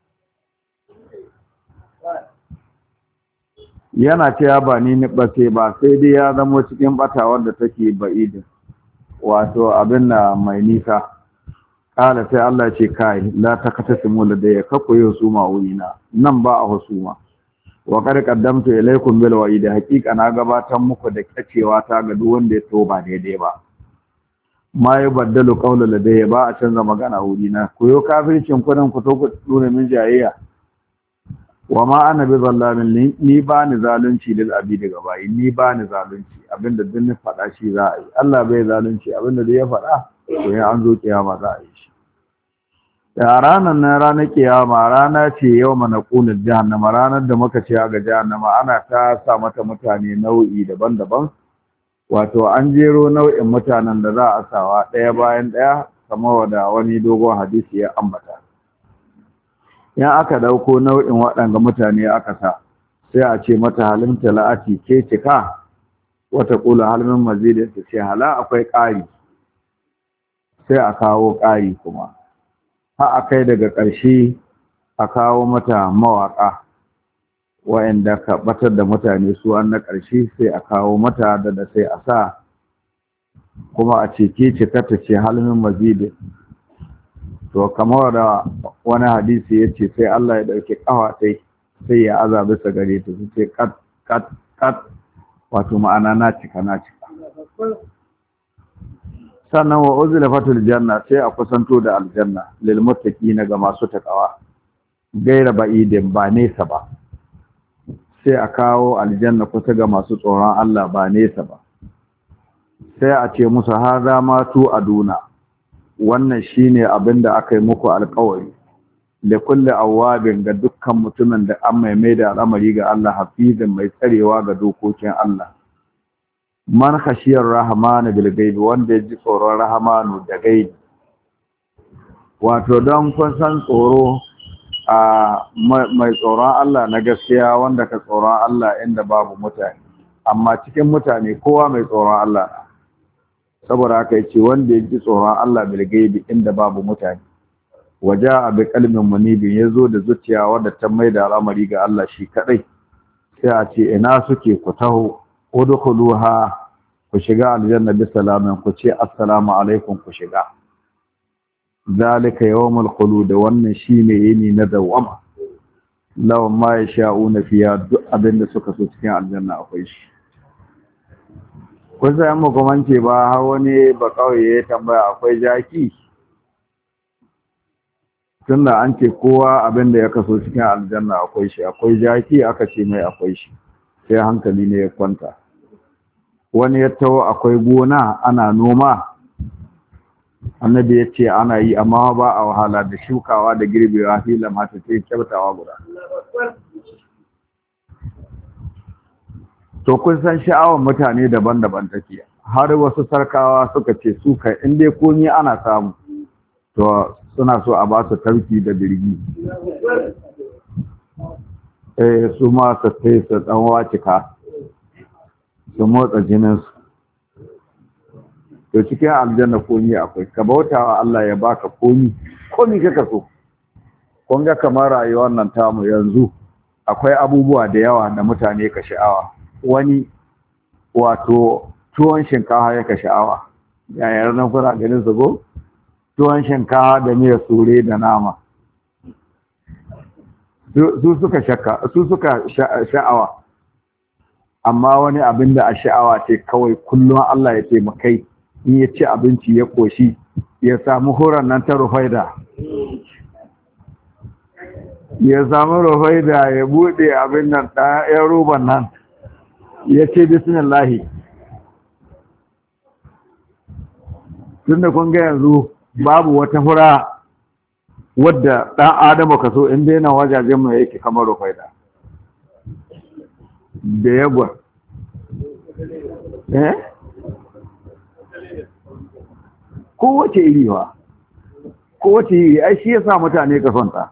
S1: yana cewa ba ni ne basai ba sai dai ya zamo cikin bata wanda take ba'id wato abin da mai nisa kala sai Allah ce kai la takatasimu ladayya kako yau suma wurina nan ba a husuma wa qad qaddamtu ilaykum bil wa'id haqiqa na gabatar muku da kacewa ta ga duk wanda ya toba daidai ba ma yubaddalu qawlu ladayya ba a canza magana wurina koyo kafircin ku nan ku to ku dure min jayayya wa ma ana bi zallamin ni ba ni zalunci lil abidi gabai ni ba ni zalunci abinda duk ni faɗa shi za a yi Allah bai zalunci abinda da ya faɗa to ya an zo kiyama za a yi shi da ranar kiyama rana ce yau mana ƙunar jahannama ranar da muka ce ga jahannama ana ta sa mata mutane nau'i daban-daban wato an jero nau'in mutanen da za a sawa ɗaya bayan ɗaya kamar da wani dogon hadisi ya ambata in aka dauko nau'in waɗanga mutane aka sa sai a ce mata halin tala'ati ke cika wata kula halin mazidin ta ce hala akwai ƙari sai a kawo ƙari kuma ha a kai daga ƙarshe a kawo mata mawaƙa wa'anda ka batar da mutane su an na ƙarshe sai a kawo mata da sai a sa kuma a ce ke ce ta ce halmin mazidi. To kamar da wani hadisi ya ce sai Allah ya ɗauki ƙafa sai ya aza bisa gare ta su ce kat kat kat, wato ma'ana na cika. Sannan wa uzlafatul janna sai a kusanto da aljanna lil muttaqina ga masu takawa gaira ba'idin ba nesa ba, sai a kawo aljanna kusa ga masu tsoron Allah ba nesa ba, sai a ce musu haza ma tu aduna, wannan shine abinda aka yi muku alƙawari da kulli awabin ga dukkan mutumin da an mai da al'amari ga Allah, hafizin mai tsarewa ga dokokin Allah. Man khashiyar rahman bil gaibi, wanda ya ji tsoron rahmanu da gaibi. Wato don kun san tsoro a mai tsoron Allah na gaskiya, wanda ka tsoron Allah inda babu mutane, amma cikin mutane kowa mai tsoron Allah, saboda haka yace wanda ya ji tsoron Allah bil gaibi inda babu mutane, waja bi qalbin munibin, yazo da zuciya wadda ta mai da al'amari ga Allah shi kadai, sai a ce ina suke, ku taho udkhuluha, ku shiga aljanna bi salamin, ku ce assalamu alaikum, ku shiga. Zalika yawmul khulud, wannan shine yini na dawama, law ma yasha'una fiya, duk abinda suka so cikin aljanna akwai shi. Kun sai mu gomance ba, har wani ba kauye ya tambaya akwai jaki, tunda an ce kowa abinda ya kaso cikin aljanna akwai shi, akwai jaki, aka ce mai akwai shi, sai hankali ne ya kwanta. Wani ya tawo akwai gona ana noma, annabi ya ce ana yi amma ba a wahala da shukawa da girbewa, filan hata sai kyautawa guda. To kun san sha'awar mutane daban-daban take, har wasu sarkawa suka ce su kai in dai komai ana samu to suna so a ba su tarki da birgi, su ma su sai su dan wacika su motsa jininsu. To cikin aljanna komi akwai, ka bautawa Allah ya baka komi kaka so. Kun ga kamar rayuwar nan tamu yanzu akwai abubuwa da yawa da mutane ka sha'awa. Wani wato tuwon shinkafa ya ka sha'awa, yayar nan kuna ganin su go, tuwon shinkafa da miyar sure da nama, su suka sha'awa. Amma wani abin da a sha'awa ce kawai kullum Allah ya taimakai, in ya ci abinci ya koshi ya samu horon nan ta rufaida, ya samu rufaida ya bude abin nan ɗayan roban nan ya ce bismillahi. Tunda kun ga yanzu babu wata fura wadda ɗan Adamu ka so in daina wajajen mu yake kamar rufaida da yagwa. Kowace iri wa, kowace iri, ai shi yasa mutane ka sonta,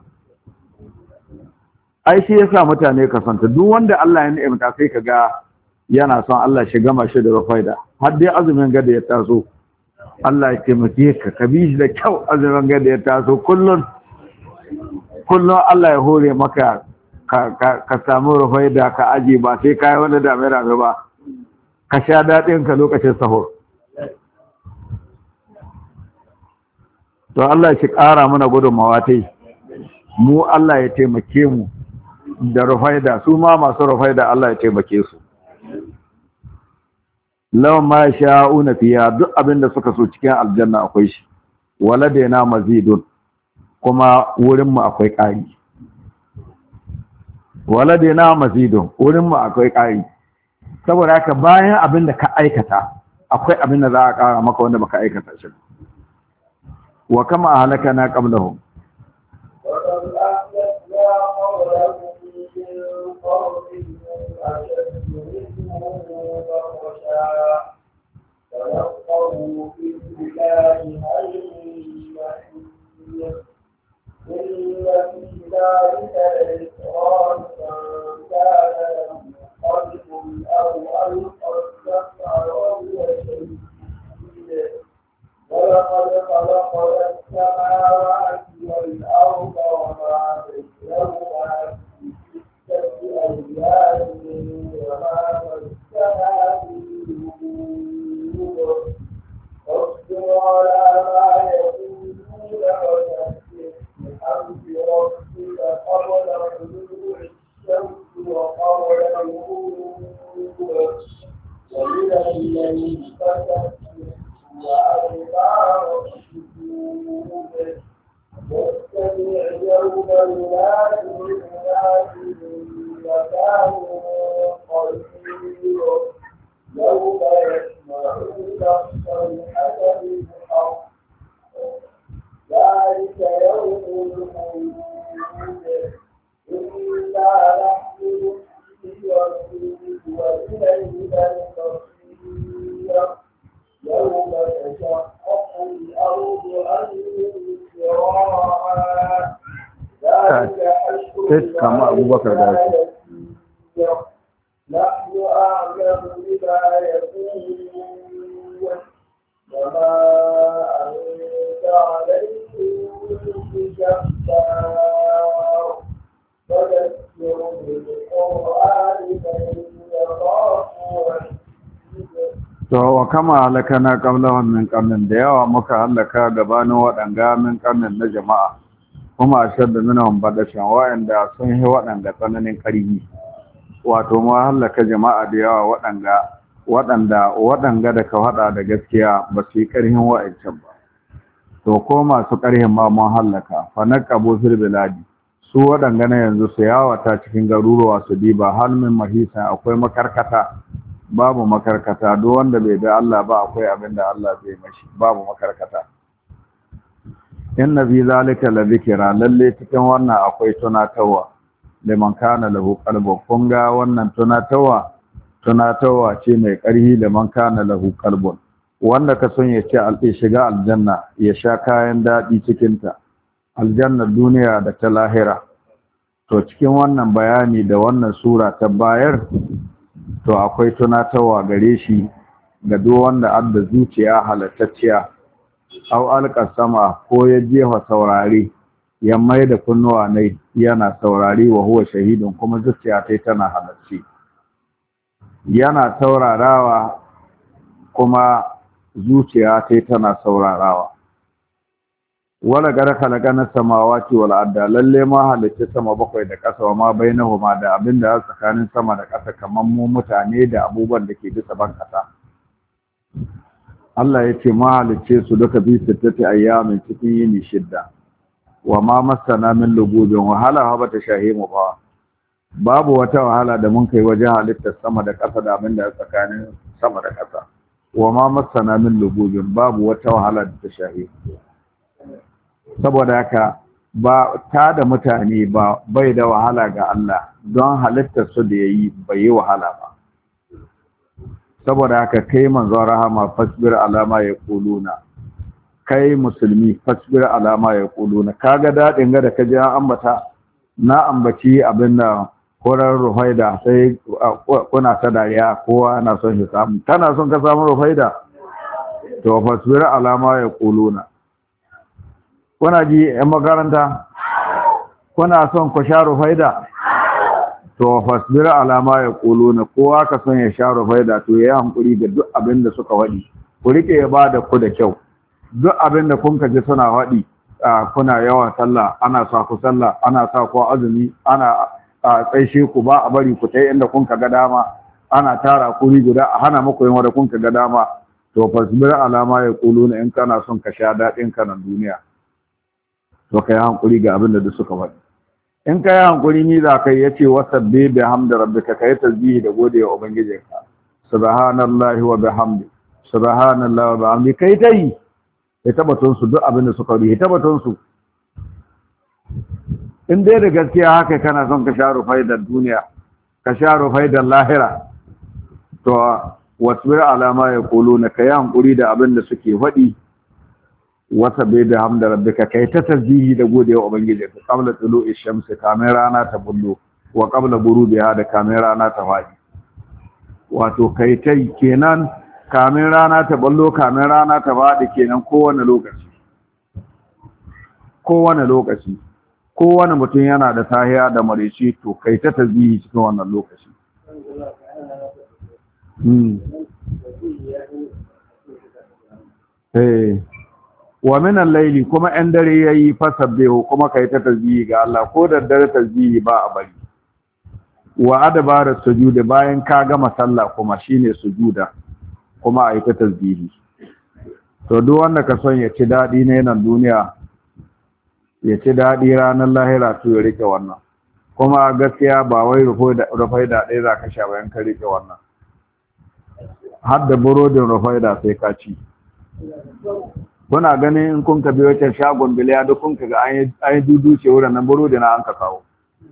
S1: duk wanda Allah ya ni'imta sai ka ga yana son Allah shi gama shi da rufaida. Har dai azumin gada ya taso, Allah ya taimake ka bi shi da kyau. Azumin gada ya taso kullun Allah ya hore maka ka samu rufaida ka aji, ba sai kai wani dame ba, ka sha daɗin ka lokacin sahur. To Allah shi ƙara mana gudunmawa ta yi, mu Allah ya taimake mu da rufaida, su ma masu rufaida Allah ya taimake su. Lawan ma ya sha'una fiya, duk abinda suka so cikin aljanna akwai shi. Waladaina mazidun, kuma wurinmu akwai ƙari. Waladaina mazidun, wurinmu akwai ƙari. Saboda haka bayan abinda ka aikata, akwai abinda za a ƙara maka wanda baka aikata shi. Wa kama ahlakana qablahum,
S2: ولقد خلقنا السماوات والأرض وما بينهما في ستة أيام أدبار السجود واتبع يوم ينادي الناس من مكان قريب يوم يسمعون الصيحة بالحق ذلك يوم الخلود إنا نحن نحيي ونميت وإلينا المصير يوم تشقق الأرض عنهم سراعا ذلك حشر
S1: كما أبو بكر
S2: لا يسير نحن أعلم بما يقولون وما أنت عليهم بجبار فذكر بالقرآن من يخاف وعيد.
S1: to wa kama halakana qablahum min qarnin da yawa muka halaka gabanin waɗanga min qarnin na jama'a kuma ashadda minhum badashan wa'anda sun yi waɗanda tsananin ƙarfi wato mu halaka jama'a da yawa waɗanda da ka faɗa da gaskiya ba su yi ƙarfin wa'ancan ba to ko masu ƙarfin ma mun halaka fa naqabu fil biladi su waɗanga na yanzu su yawata cikin garuruwa su diba hal min mahisa akwai makarkata babu makarkata duk wanda bai bi Allah ba akwai abin da Allah zai mashi babu makarkata inna fi zalika la dhikra lalle cikin wannan akwai tunatarwa liman kana lahu qalbun kun ga wannan tunatarwa ce mai ƙarfi liman kana lahu qalbun wanda ka son ya ce shiga aljanna ya sha kayan daɗi cikin ta aljanna duniya da ta lahira to cikin wannan bayani da wannan sura ta bayar to akwai tunatarwa gare shi ga duk wanda adda zuciya halattacciya aw alqa sama ko ya jefa saurare ya mai da kunnuwa ne yana saurare wa huwa shahidun kuma zuciya ta tana halarci yana saurarawa kuma zuciya ta tana saurarawa wala gara khalaqana samawati wal arda lalle ma halitta sama bakwai da ƙasa wa ma bainahuma da abinda ya tsakanin sama da ƙasa kaman mu mutane da abubuwan da ke bisa ban ƙasa Allah ya ce ma halicce su duka bi sittati ayyamin cikin yini shidda wa ma masana min lugubin wahala ba ta shahe mu ba babu wata wahala da mun kai wajen halittar sama da ƙasa da abinda ya tsakanin sama da ƙasa wa ma masana min lugubin babu wata wahala da ta shahe saboda haka ba ta da mutane ba bai da wahala ga Allah don halittar su da yayi bai yi wahala ba saboda haka kai manzon rahama fasbir alama ya kuluna kai musulmi fasbir alama ya kuluna kaga dadin ga da kaje an ambata na ambaci abinda koran rufaida sai kuna ta dariya kowa na son shi samu kana son ka samu rufaida to fasbir alama ya kuluna kuna ji ‘yan makaranta kuna son ku sha rufaida to fasbira alama ya ƙulu na kowa ka son ya sha rufaida to ya yi hankuri ga duk abin da suka waɗi ku riƙe ya ba da ku da kyau duk abin da kun ji suna waɗi kuna yawan sallah ana sa ku sallah ana sa ku azumi ana tsaishe ku ba a bari ku ta inda kun ga dama ana tara kuri guda a hana muku yin wanda kun ga dama to fasbira alama ya ƙulu na in kana son ka sha daɗin ka nan duniya to kai hankuri ga abin da suka faɗi in kai hankuri ni za kai yace wasabbi bihamdi rabbika kai tasbihi da gode wa ubangijinka subhanallahi wa bihamdi subhanallahi wa bihamdi kai tai ya tabbatun su duk abin da suka yi tabbatun su in dai da gaskiya haka kana son ka sha rufaidar duniya ka sha rufaidar lahira to wasbir alama yaquluna kai hankuri da abin da suke faɗi wata bai da hamda rabbika kai ta tasbihi da godiya ubangiji ka qabla tulu'i shamsi kamar rana ta bullo wa qabla ghurubiha da kamar rana ta fadi wato kai tai kenan kamar rana ta bullo kamar rana ta fadi kenan kowane lokaci kowane mutum yana da tahiya da marici to kai ta tasbihi cikin wannan lokaci wa min al-layli kuma ɗan dare yayi fasabbihu kuma kai ta tasbihi ga Allah ko da dare tasbihi ba a bari wa adbara sujudi bayan ka gama sallah kuma shine sujuda kuma ayi ta tasbihi to duk wanda ka son ya ci daɗi ne nan duniya ya ci daɗi ranar lahira to ya rike wannan. Kuma gaskiya ba wai rufai da ɗaya za ka sha bayan ka rike wannan, har da burodin rufai da sai ka ci. Kuna ganin in kun ka biyo can shagon biliya duk kun ka ga an yi dudu ce wurin nan burodi na an ka kawo.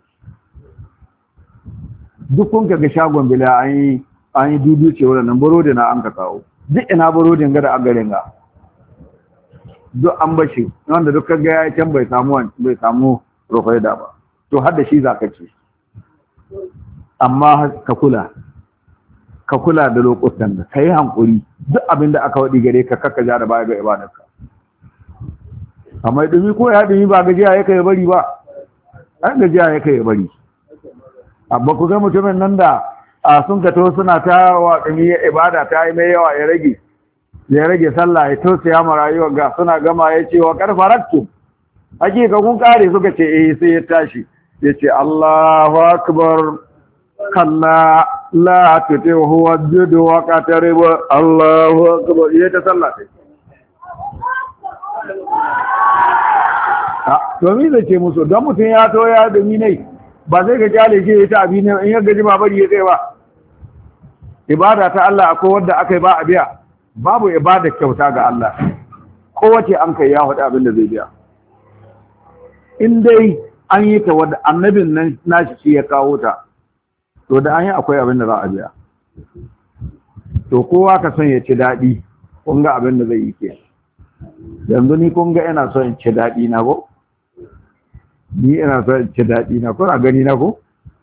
S1: Duk kun ka ga shagon biliya an yi dudu ce wurin nan burodi na an ka kawo. Duk ina burodin gada a garin ga duk an bashi, wanda duk kaga ya can bai samu rufaida ba, to har da shi za ka ci. Amma ka kula da lokutan da ka yi hankuri duk abin da aka waɗi gare ka kakka ja da baya ga ibadarka. Amma dumi ko ya dumi ba gajiya ya kai bari ba, an gajiya ya kai bari. Abba ku ga mutumin nan da sun ka to suna ta waƙani ibada ta yi mai yawa ya rage sallah ya tausaya ma rayuwar ga suna gama ya ce wa karfarattu hakika kun kare suka ce sai ya tashi ya ce Allahu akbar kalla la tuti'hu wasjudu wa qatarib Allahu akbar ya ta sallah sai to mi zai ce musu don mutum ya to ya dumi ne ba zai ga kyale shi ya ta abi ne in ya gaji ba bari ya tsaye ba. Ibada ta Allah akwai wanda aka yi ba a biya, babu ibada kyauta ga Allah, kowace an kai ya faɗi abin da zai biya. In dai an yi ta wadda annabin nan nashi shi ya kawo ta, to da an yi akwai abin da za a biya. To kowa ka son ya ci daɗi, kun ga abin da zai yi ke. Yanzu ni kun ga ina son in ci daɗi na ko? Ni ina son in ci daɗi na, kuna gani na ko?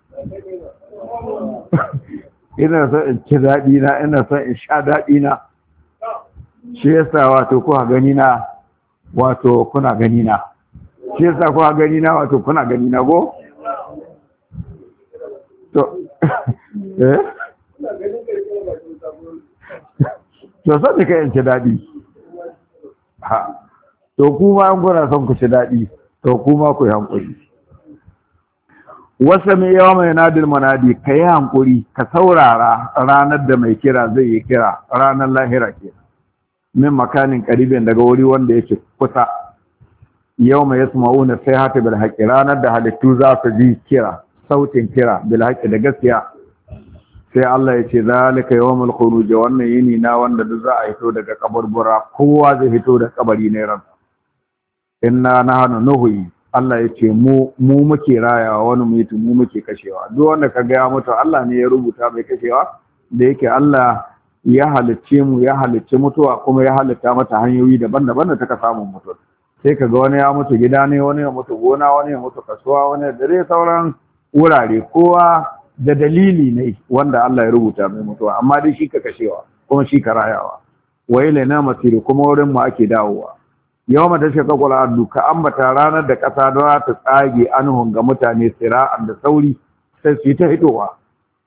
S1: Ina son in ci daɗi na, ina son in sha daɗi na. Shi yasa wato kuka gani na, wato kuna gani na. Shi yasa kuka gani na, wato kuna gani na go? To to sai da kai ci daɗi. Ha. To kuma an gura son ku ci daɗi, to kuma ku yi hankuri. Wasa mai yawa mai nadil manadi, ka yi hankuri ka saurara ranar da mai kira zai yi kira, ranar lahira ke min makanin karibin daga wuri wanda yake kusa. Yau mai yasu ma'una sai hata bil haƙi, ranar da halittu za su ji kira, sautin kira bil haƙi da gaskiya. Sai Allah ya ce zalika yawmul khuruj, wannan yini na wanda duk za a hito daga kaburbura, kowa zai hito da kabari ne ran. Inna nahnu nuhyi, Allah ya ce mu muke rayawa, wani mutu mu muke kashewa. Duk wanda ka ga ya mutu Allah ne ya rubuta mai kashewa, da yake Allah ya halicce mu, ya halicce mutuwa, kuma ya halitta mata hanyoyi daban-daban da taka samun mutu. Sai ka ga wani ya mutu gida ne, wani ya mutu gona, wani ya mutu kasuwa, wani da dai sauran wurare, kowa da dalili ne wanda Allah ya rubuta mai mutuwa, amma dai shi ka kashewa kuma shi ka rayawa. Wa ilaina masiru, kuma wurin mu ake dawowa. Yau mata shaka kula ardu, ka ambata ranar da ƙasa don ta tsage anhun ga mutane sira'an da sauri sai su yi ta hitowa.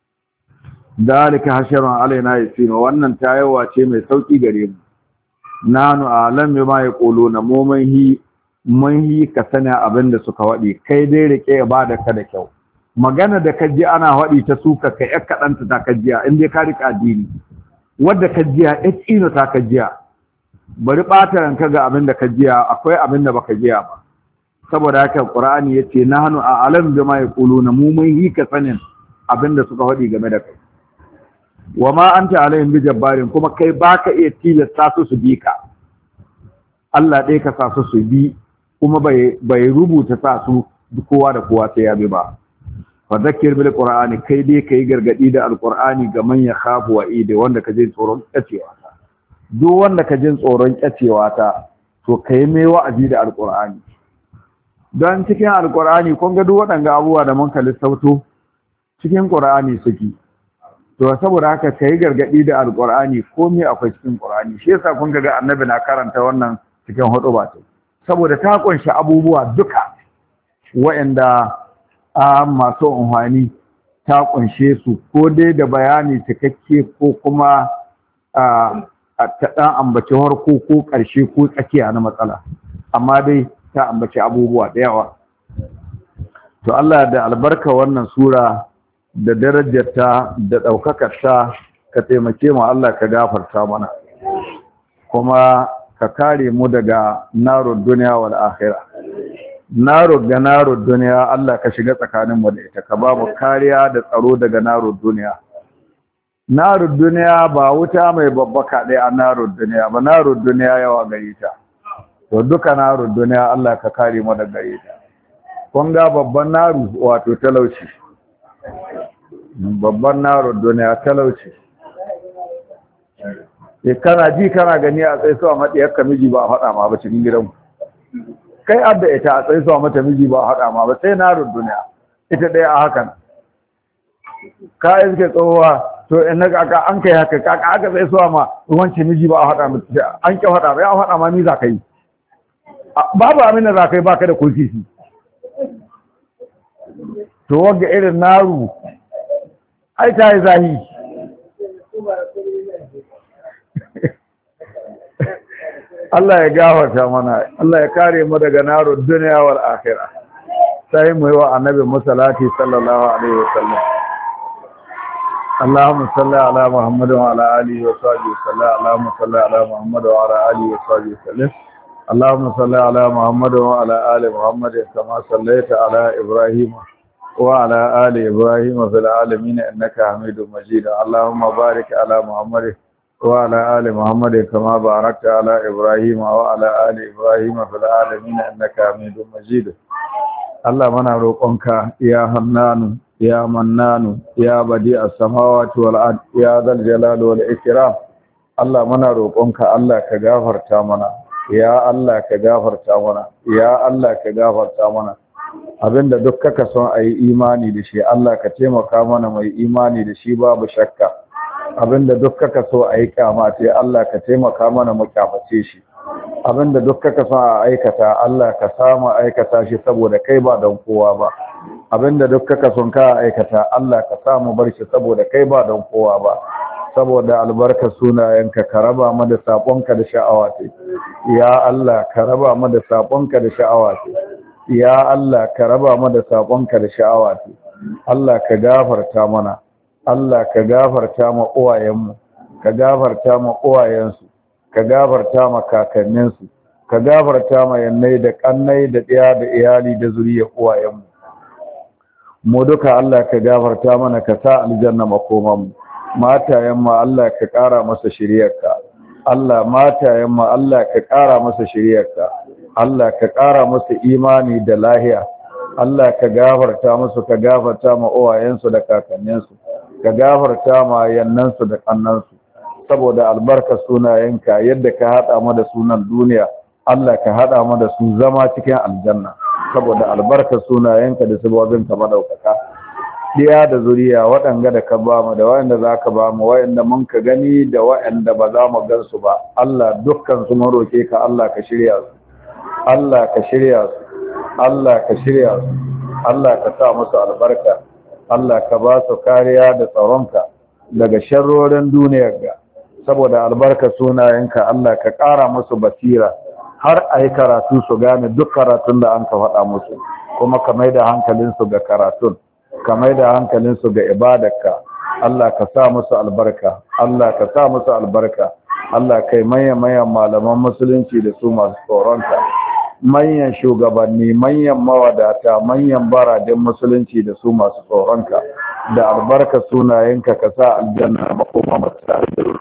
S1: Dalika hasharun alaina yasino, wannan tayawa ce mai sauki gare mu. Nanu alam bima yaquluna, mu mun yi ka sani abin da suka waɗi, kai dai rike ibada ka da kyau. Magana da kaji ana waɗi ta suka kai ƴar kaɗanta ta kajiya, in dai ka rika addini. Wadda kajiya ƴar tsino ta kajiya. Bari ɓata ranka ga abin da ka jiya, akwai abin da baka jiya ba. Saboda haka Qur'ani yace nahnu a'lamu bima yaquluna, mu mun yi ka sanin abin da suka faɗi game da kai. Wa ma anta alaihim bi jabbarin, kuma kai baka iya tilasta su bi ka. Allah ɗaya ka sa su bi, kuma bai rubuta sa su kowa da kowa sai ya bi ba. Fa zakkir bil Qur'ani, kai dai kai gargadi da Al-Qur'ani ga man yakhafu wa'idi, wanda ka je tsoron kacewa. Duk wanda ka jin tsoron kyacewa ta, to ka yi mai wa'azi da alƙur'ani. Don cikin alƙur'ani kun ga duk waɗanga abubuwa da mun kalli sauto cikin ƙur'ani suke. To saboda haka ka yi gargaɗi da alƙur'ani, komai akwai cikin ƙur'ani. Shi yasa kun ga annabi na karanta wannan cikin huɗuba ta. Saboda ta ƙunshi abubuwa duka waɗanda masu amfani ta ƙunshe su, ko dai da bayani cikakke ko kuma ta ɗan ambaci harko ko ƙarshe ko tsakiya na matsala, amma dai ta ambaci abubuwa da yawa. To Allah da albarka wannan sura da darajarta da ɗaukakarta, ka taimake mu Allah, ka gafarta mana, kuma ka kare mu daga narud duniya wal akhirah. Narud duniya Allah ka shiga tsakanin mu da ita, ka ba mu kariya da tsaro daga narud duniya. Narud duniya ba wuta mai babbaka ɗaya a narud duniya ba, narud duniya yawa gare ta. To duka narud duniya Allah ka kare mu daga gare ta. Kun ga babban naru wato talauci. Babban narud duniya talauci. Kana ji kana gani a tsaye suwa maɗiyar ka miji ba a faɗa ma ba cikin gidanku. Kai adda ita a tsaye suwa mata miji ba a faɗa ma ba sai narud duniya. Ita ɗaya a hakan. Ka iske tsohuwa to in na kaka an kai haka kaka aka tsaye suwa ma ruwanci miji ba a faɗa ma an ƙi faɗa ba ya faɗa ma ni za ka yi. Babu amina za ka yi ba ka da kulkisi. To wanga irin naru ai ta yi zahi. Allah ya gafarta mana, Allah ya kare mu daga narud duniya wal akhirah. Sai mu yi wa annabi musallati sallallahu alaihi wasallam. Allahumma salli ala Muhammad wa ala alihi wa sahbihi sallam. Allahumma salli ala Muhammad wa ala alihi wa sahbihi sallam. Allahumma salli ala Muhammad wa ala ali Muhammad kama sallaita ala Ibrahim wa ala ali Ibrahim fil alamin innaka Hamidum Majid. Allahumma barik ala Muhammad وعلى آل محمد كما باركت على إبراهيم وعلى آل إبراهيم في العالمين إنك حميد مجيد. الله منا روقنك يا حنان يا منان يا بديع السماوات والأرض يا ذا الجلال والإكرام. الله منا روقنك الله كغفرتا منا يا الله كغفرتا منا يا الله كغفرتا منا. Abinda duk kaka son ayi imani da shi Allah ka taimaka mana mai imani da shi babu shakka. Abinda duk kaka so a yi kyamata Allah ka taimaka mana mu kyamace shi. Abinda duk kaka so a aikata Allah ka samu aikata shi saboda kai ba don kowa ba. Abinda duk kaka son ka aikata Allah ka samu bar shi saboda kai ba don kowa ba. Saboda albarkar sunayenka ka raba mu da sabonka da sha'awa ce. Ya Allah ka raba mu da sabonka da sha'awa ce. Ya Allah ka raba mu da sabonka da sha'awa ce. Allah ka gafarta mana. Allah ka gafarta ma uwayenmu, ka gafarta ma uwayensu, ka gafarta ma kakanninsu, ka gafarta ma yannai da kannai da ɗiya da iyali da zuriya uwayenmu. Mu duka Allah ka gafarta mana ka sa aljanna makomanmu. Matayenmu Allah ka ƙara masa shiriyarka. Allah matayenmu Allah ka ƙara masa shiriyarka. Allah ka ƙara masa imani da lahiya. Allah ka gafarta musu ka gafarta ma uwayensu da kakanninsu. Ka gafarta ma yannansu da kannansu saboda albarkar sunayenka yadda ka hada mu da sunan duniya Allah ka hada mu da su zama cikin aljanna saboda albarkar sunayenka da sabobin ka madaukaka diya da zuriya waɗanda da ka ba mu da waɗanda zaka ba mu waɗanda mun ka gani da waɗanda ba za mu gansu ba Allah dukkan su mun roke ka Allah ka shirya su Allah ka shirya su Allah ka shirya su Allah ka sa musu albarka Allah ka ba su kariya da tsaronka daga sharrorin duniyar ga saboda albarka sunayenka Allah ka ƙara musu basira har a yi karatu su gane duk karatun da an ka faɗa musu kuma ka mai da hankalinsu ga karatun ka mai da hankalinsu ga ibadarka Allah ka sa musu albarka Allah ka sa musu albarka Allah kai manyan malaman musulunci da su masu tsoronka manyan shugabanni manyan mawadata manyan baradin musulunci da su masu tsoronka da albarka sunayenka ka sa aljanna makoma masu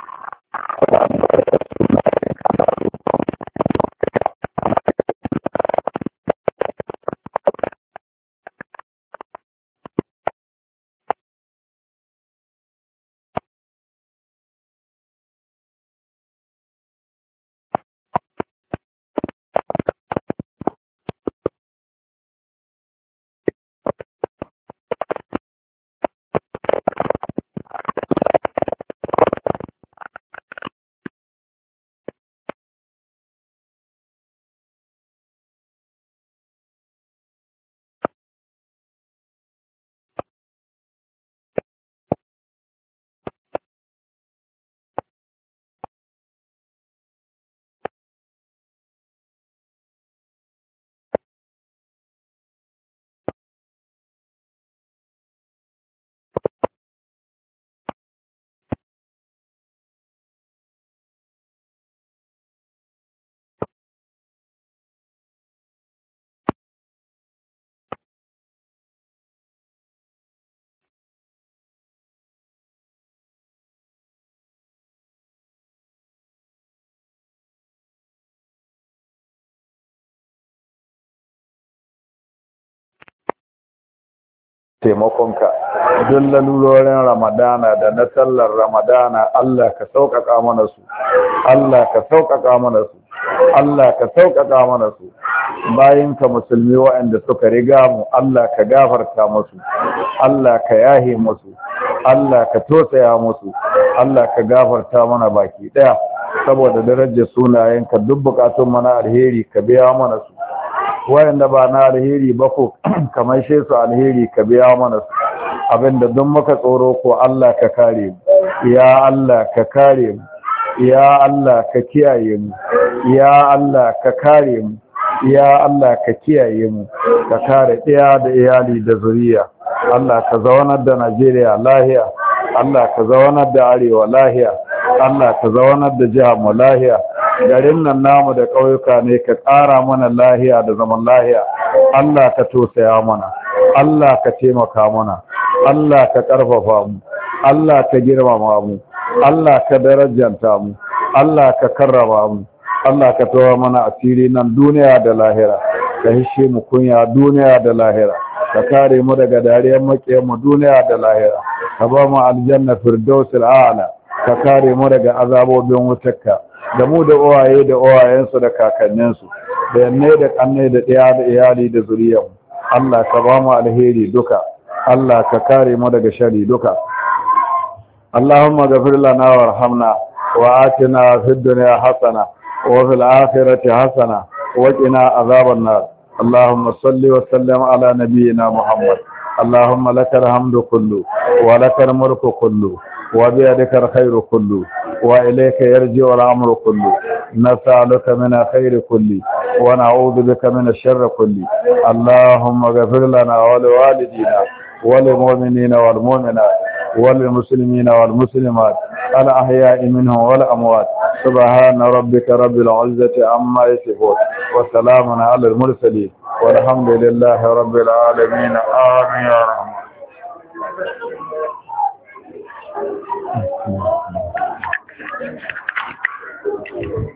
S1: taimakonka duk lalurorin ramadana da na sallar ramadana Allah ka sauƙaƙa mana su Allah ka sauƙaƙa mana su Allah ka sauƙaƙa mana su bayinka musulmi waɗanda suka riga mu Allah ka gafarta musu Allah ka yahe musu Allah ka tosaya musu Allah ka gafarta mana baki ɗaya saboda darajar sunayenka duk bukatun mana alheri ka biya mana su wayanda ba na alheri ba ko kamar shi su alheri ka biya mana su abinda duk muka tsoro ko Allah ka kare mu ya Allah ka kare mu ya Allah ka kiyaye mu ya Allah ka kare mu ya Allah ka kiyaye mu ka kare ɗaya da iyali da zuriya Allah ka zaunar da Najeriya lahiya Allah ka zaunar da Arewa lahiya Allah ka zaunar da jihar mu lahiya garin nan namu da ƙauyuka ne ka ƙara mana lahiya da zaman lahiya Allah ka tosaya mana Allah ka taimaka mana Allah ka ƙarfafa mu Allah ka girmama mu Allah ka darajanta mu Allah ka karrama mu Allah ka tawa mana asiri nan duniya da lahira ka hishe mu kunya duniya da lahira ka kare mu daga dariyar makiyan mu duniya da lahira ka ba mu aljanna firdausil a'la ka kare mu daga azabobin wutarka da mu da uwaye da uwayensu da kakanninsu da yanne da kanne da ɗaya da iyali da zuriyar Allah ka ba mu alheri duka Allah ka kare mu daga shari duka Allahumma ghfir lana warhamna wa atina fid dunya hasana wa fil akhirati hasana wa qina azaban nar Allahumma salli wa sallim ala nabiyyina Muhammad Allahumma lakal hamdu kullu wa lakal mulku kullu wa bi yadika alkhayru kullu wa ilayka yarji'u al-amru kullu nas'aluka min khayri kulli wa na'udhu bika min sharri kulli Allahumma ghfir lana wa liwalidina wa lil mu'minina wal mu'minat وللمسلمين والمسلمات الأحياء منهم والأموات سبحان ربك رب العزة عما يصفون وسلام على المرسلين والحمد لله رب العالمين آمين يا رحمن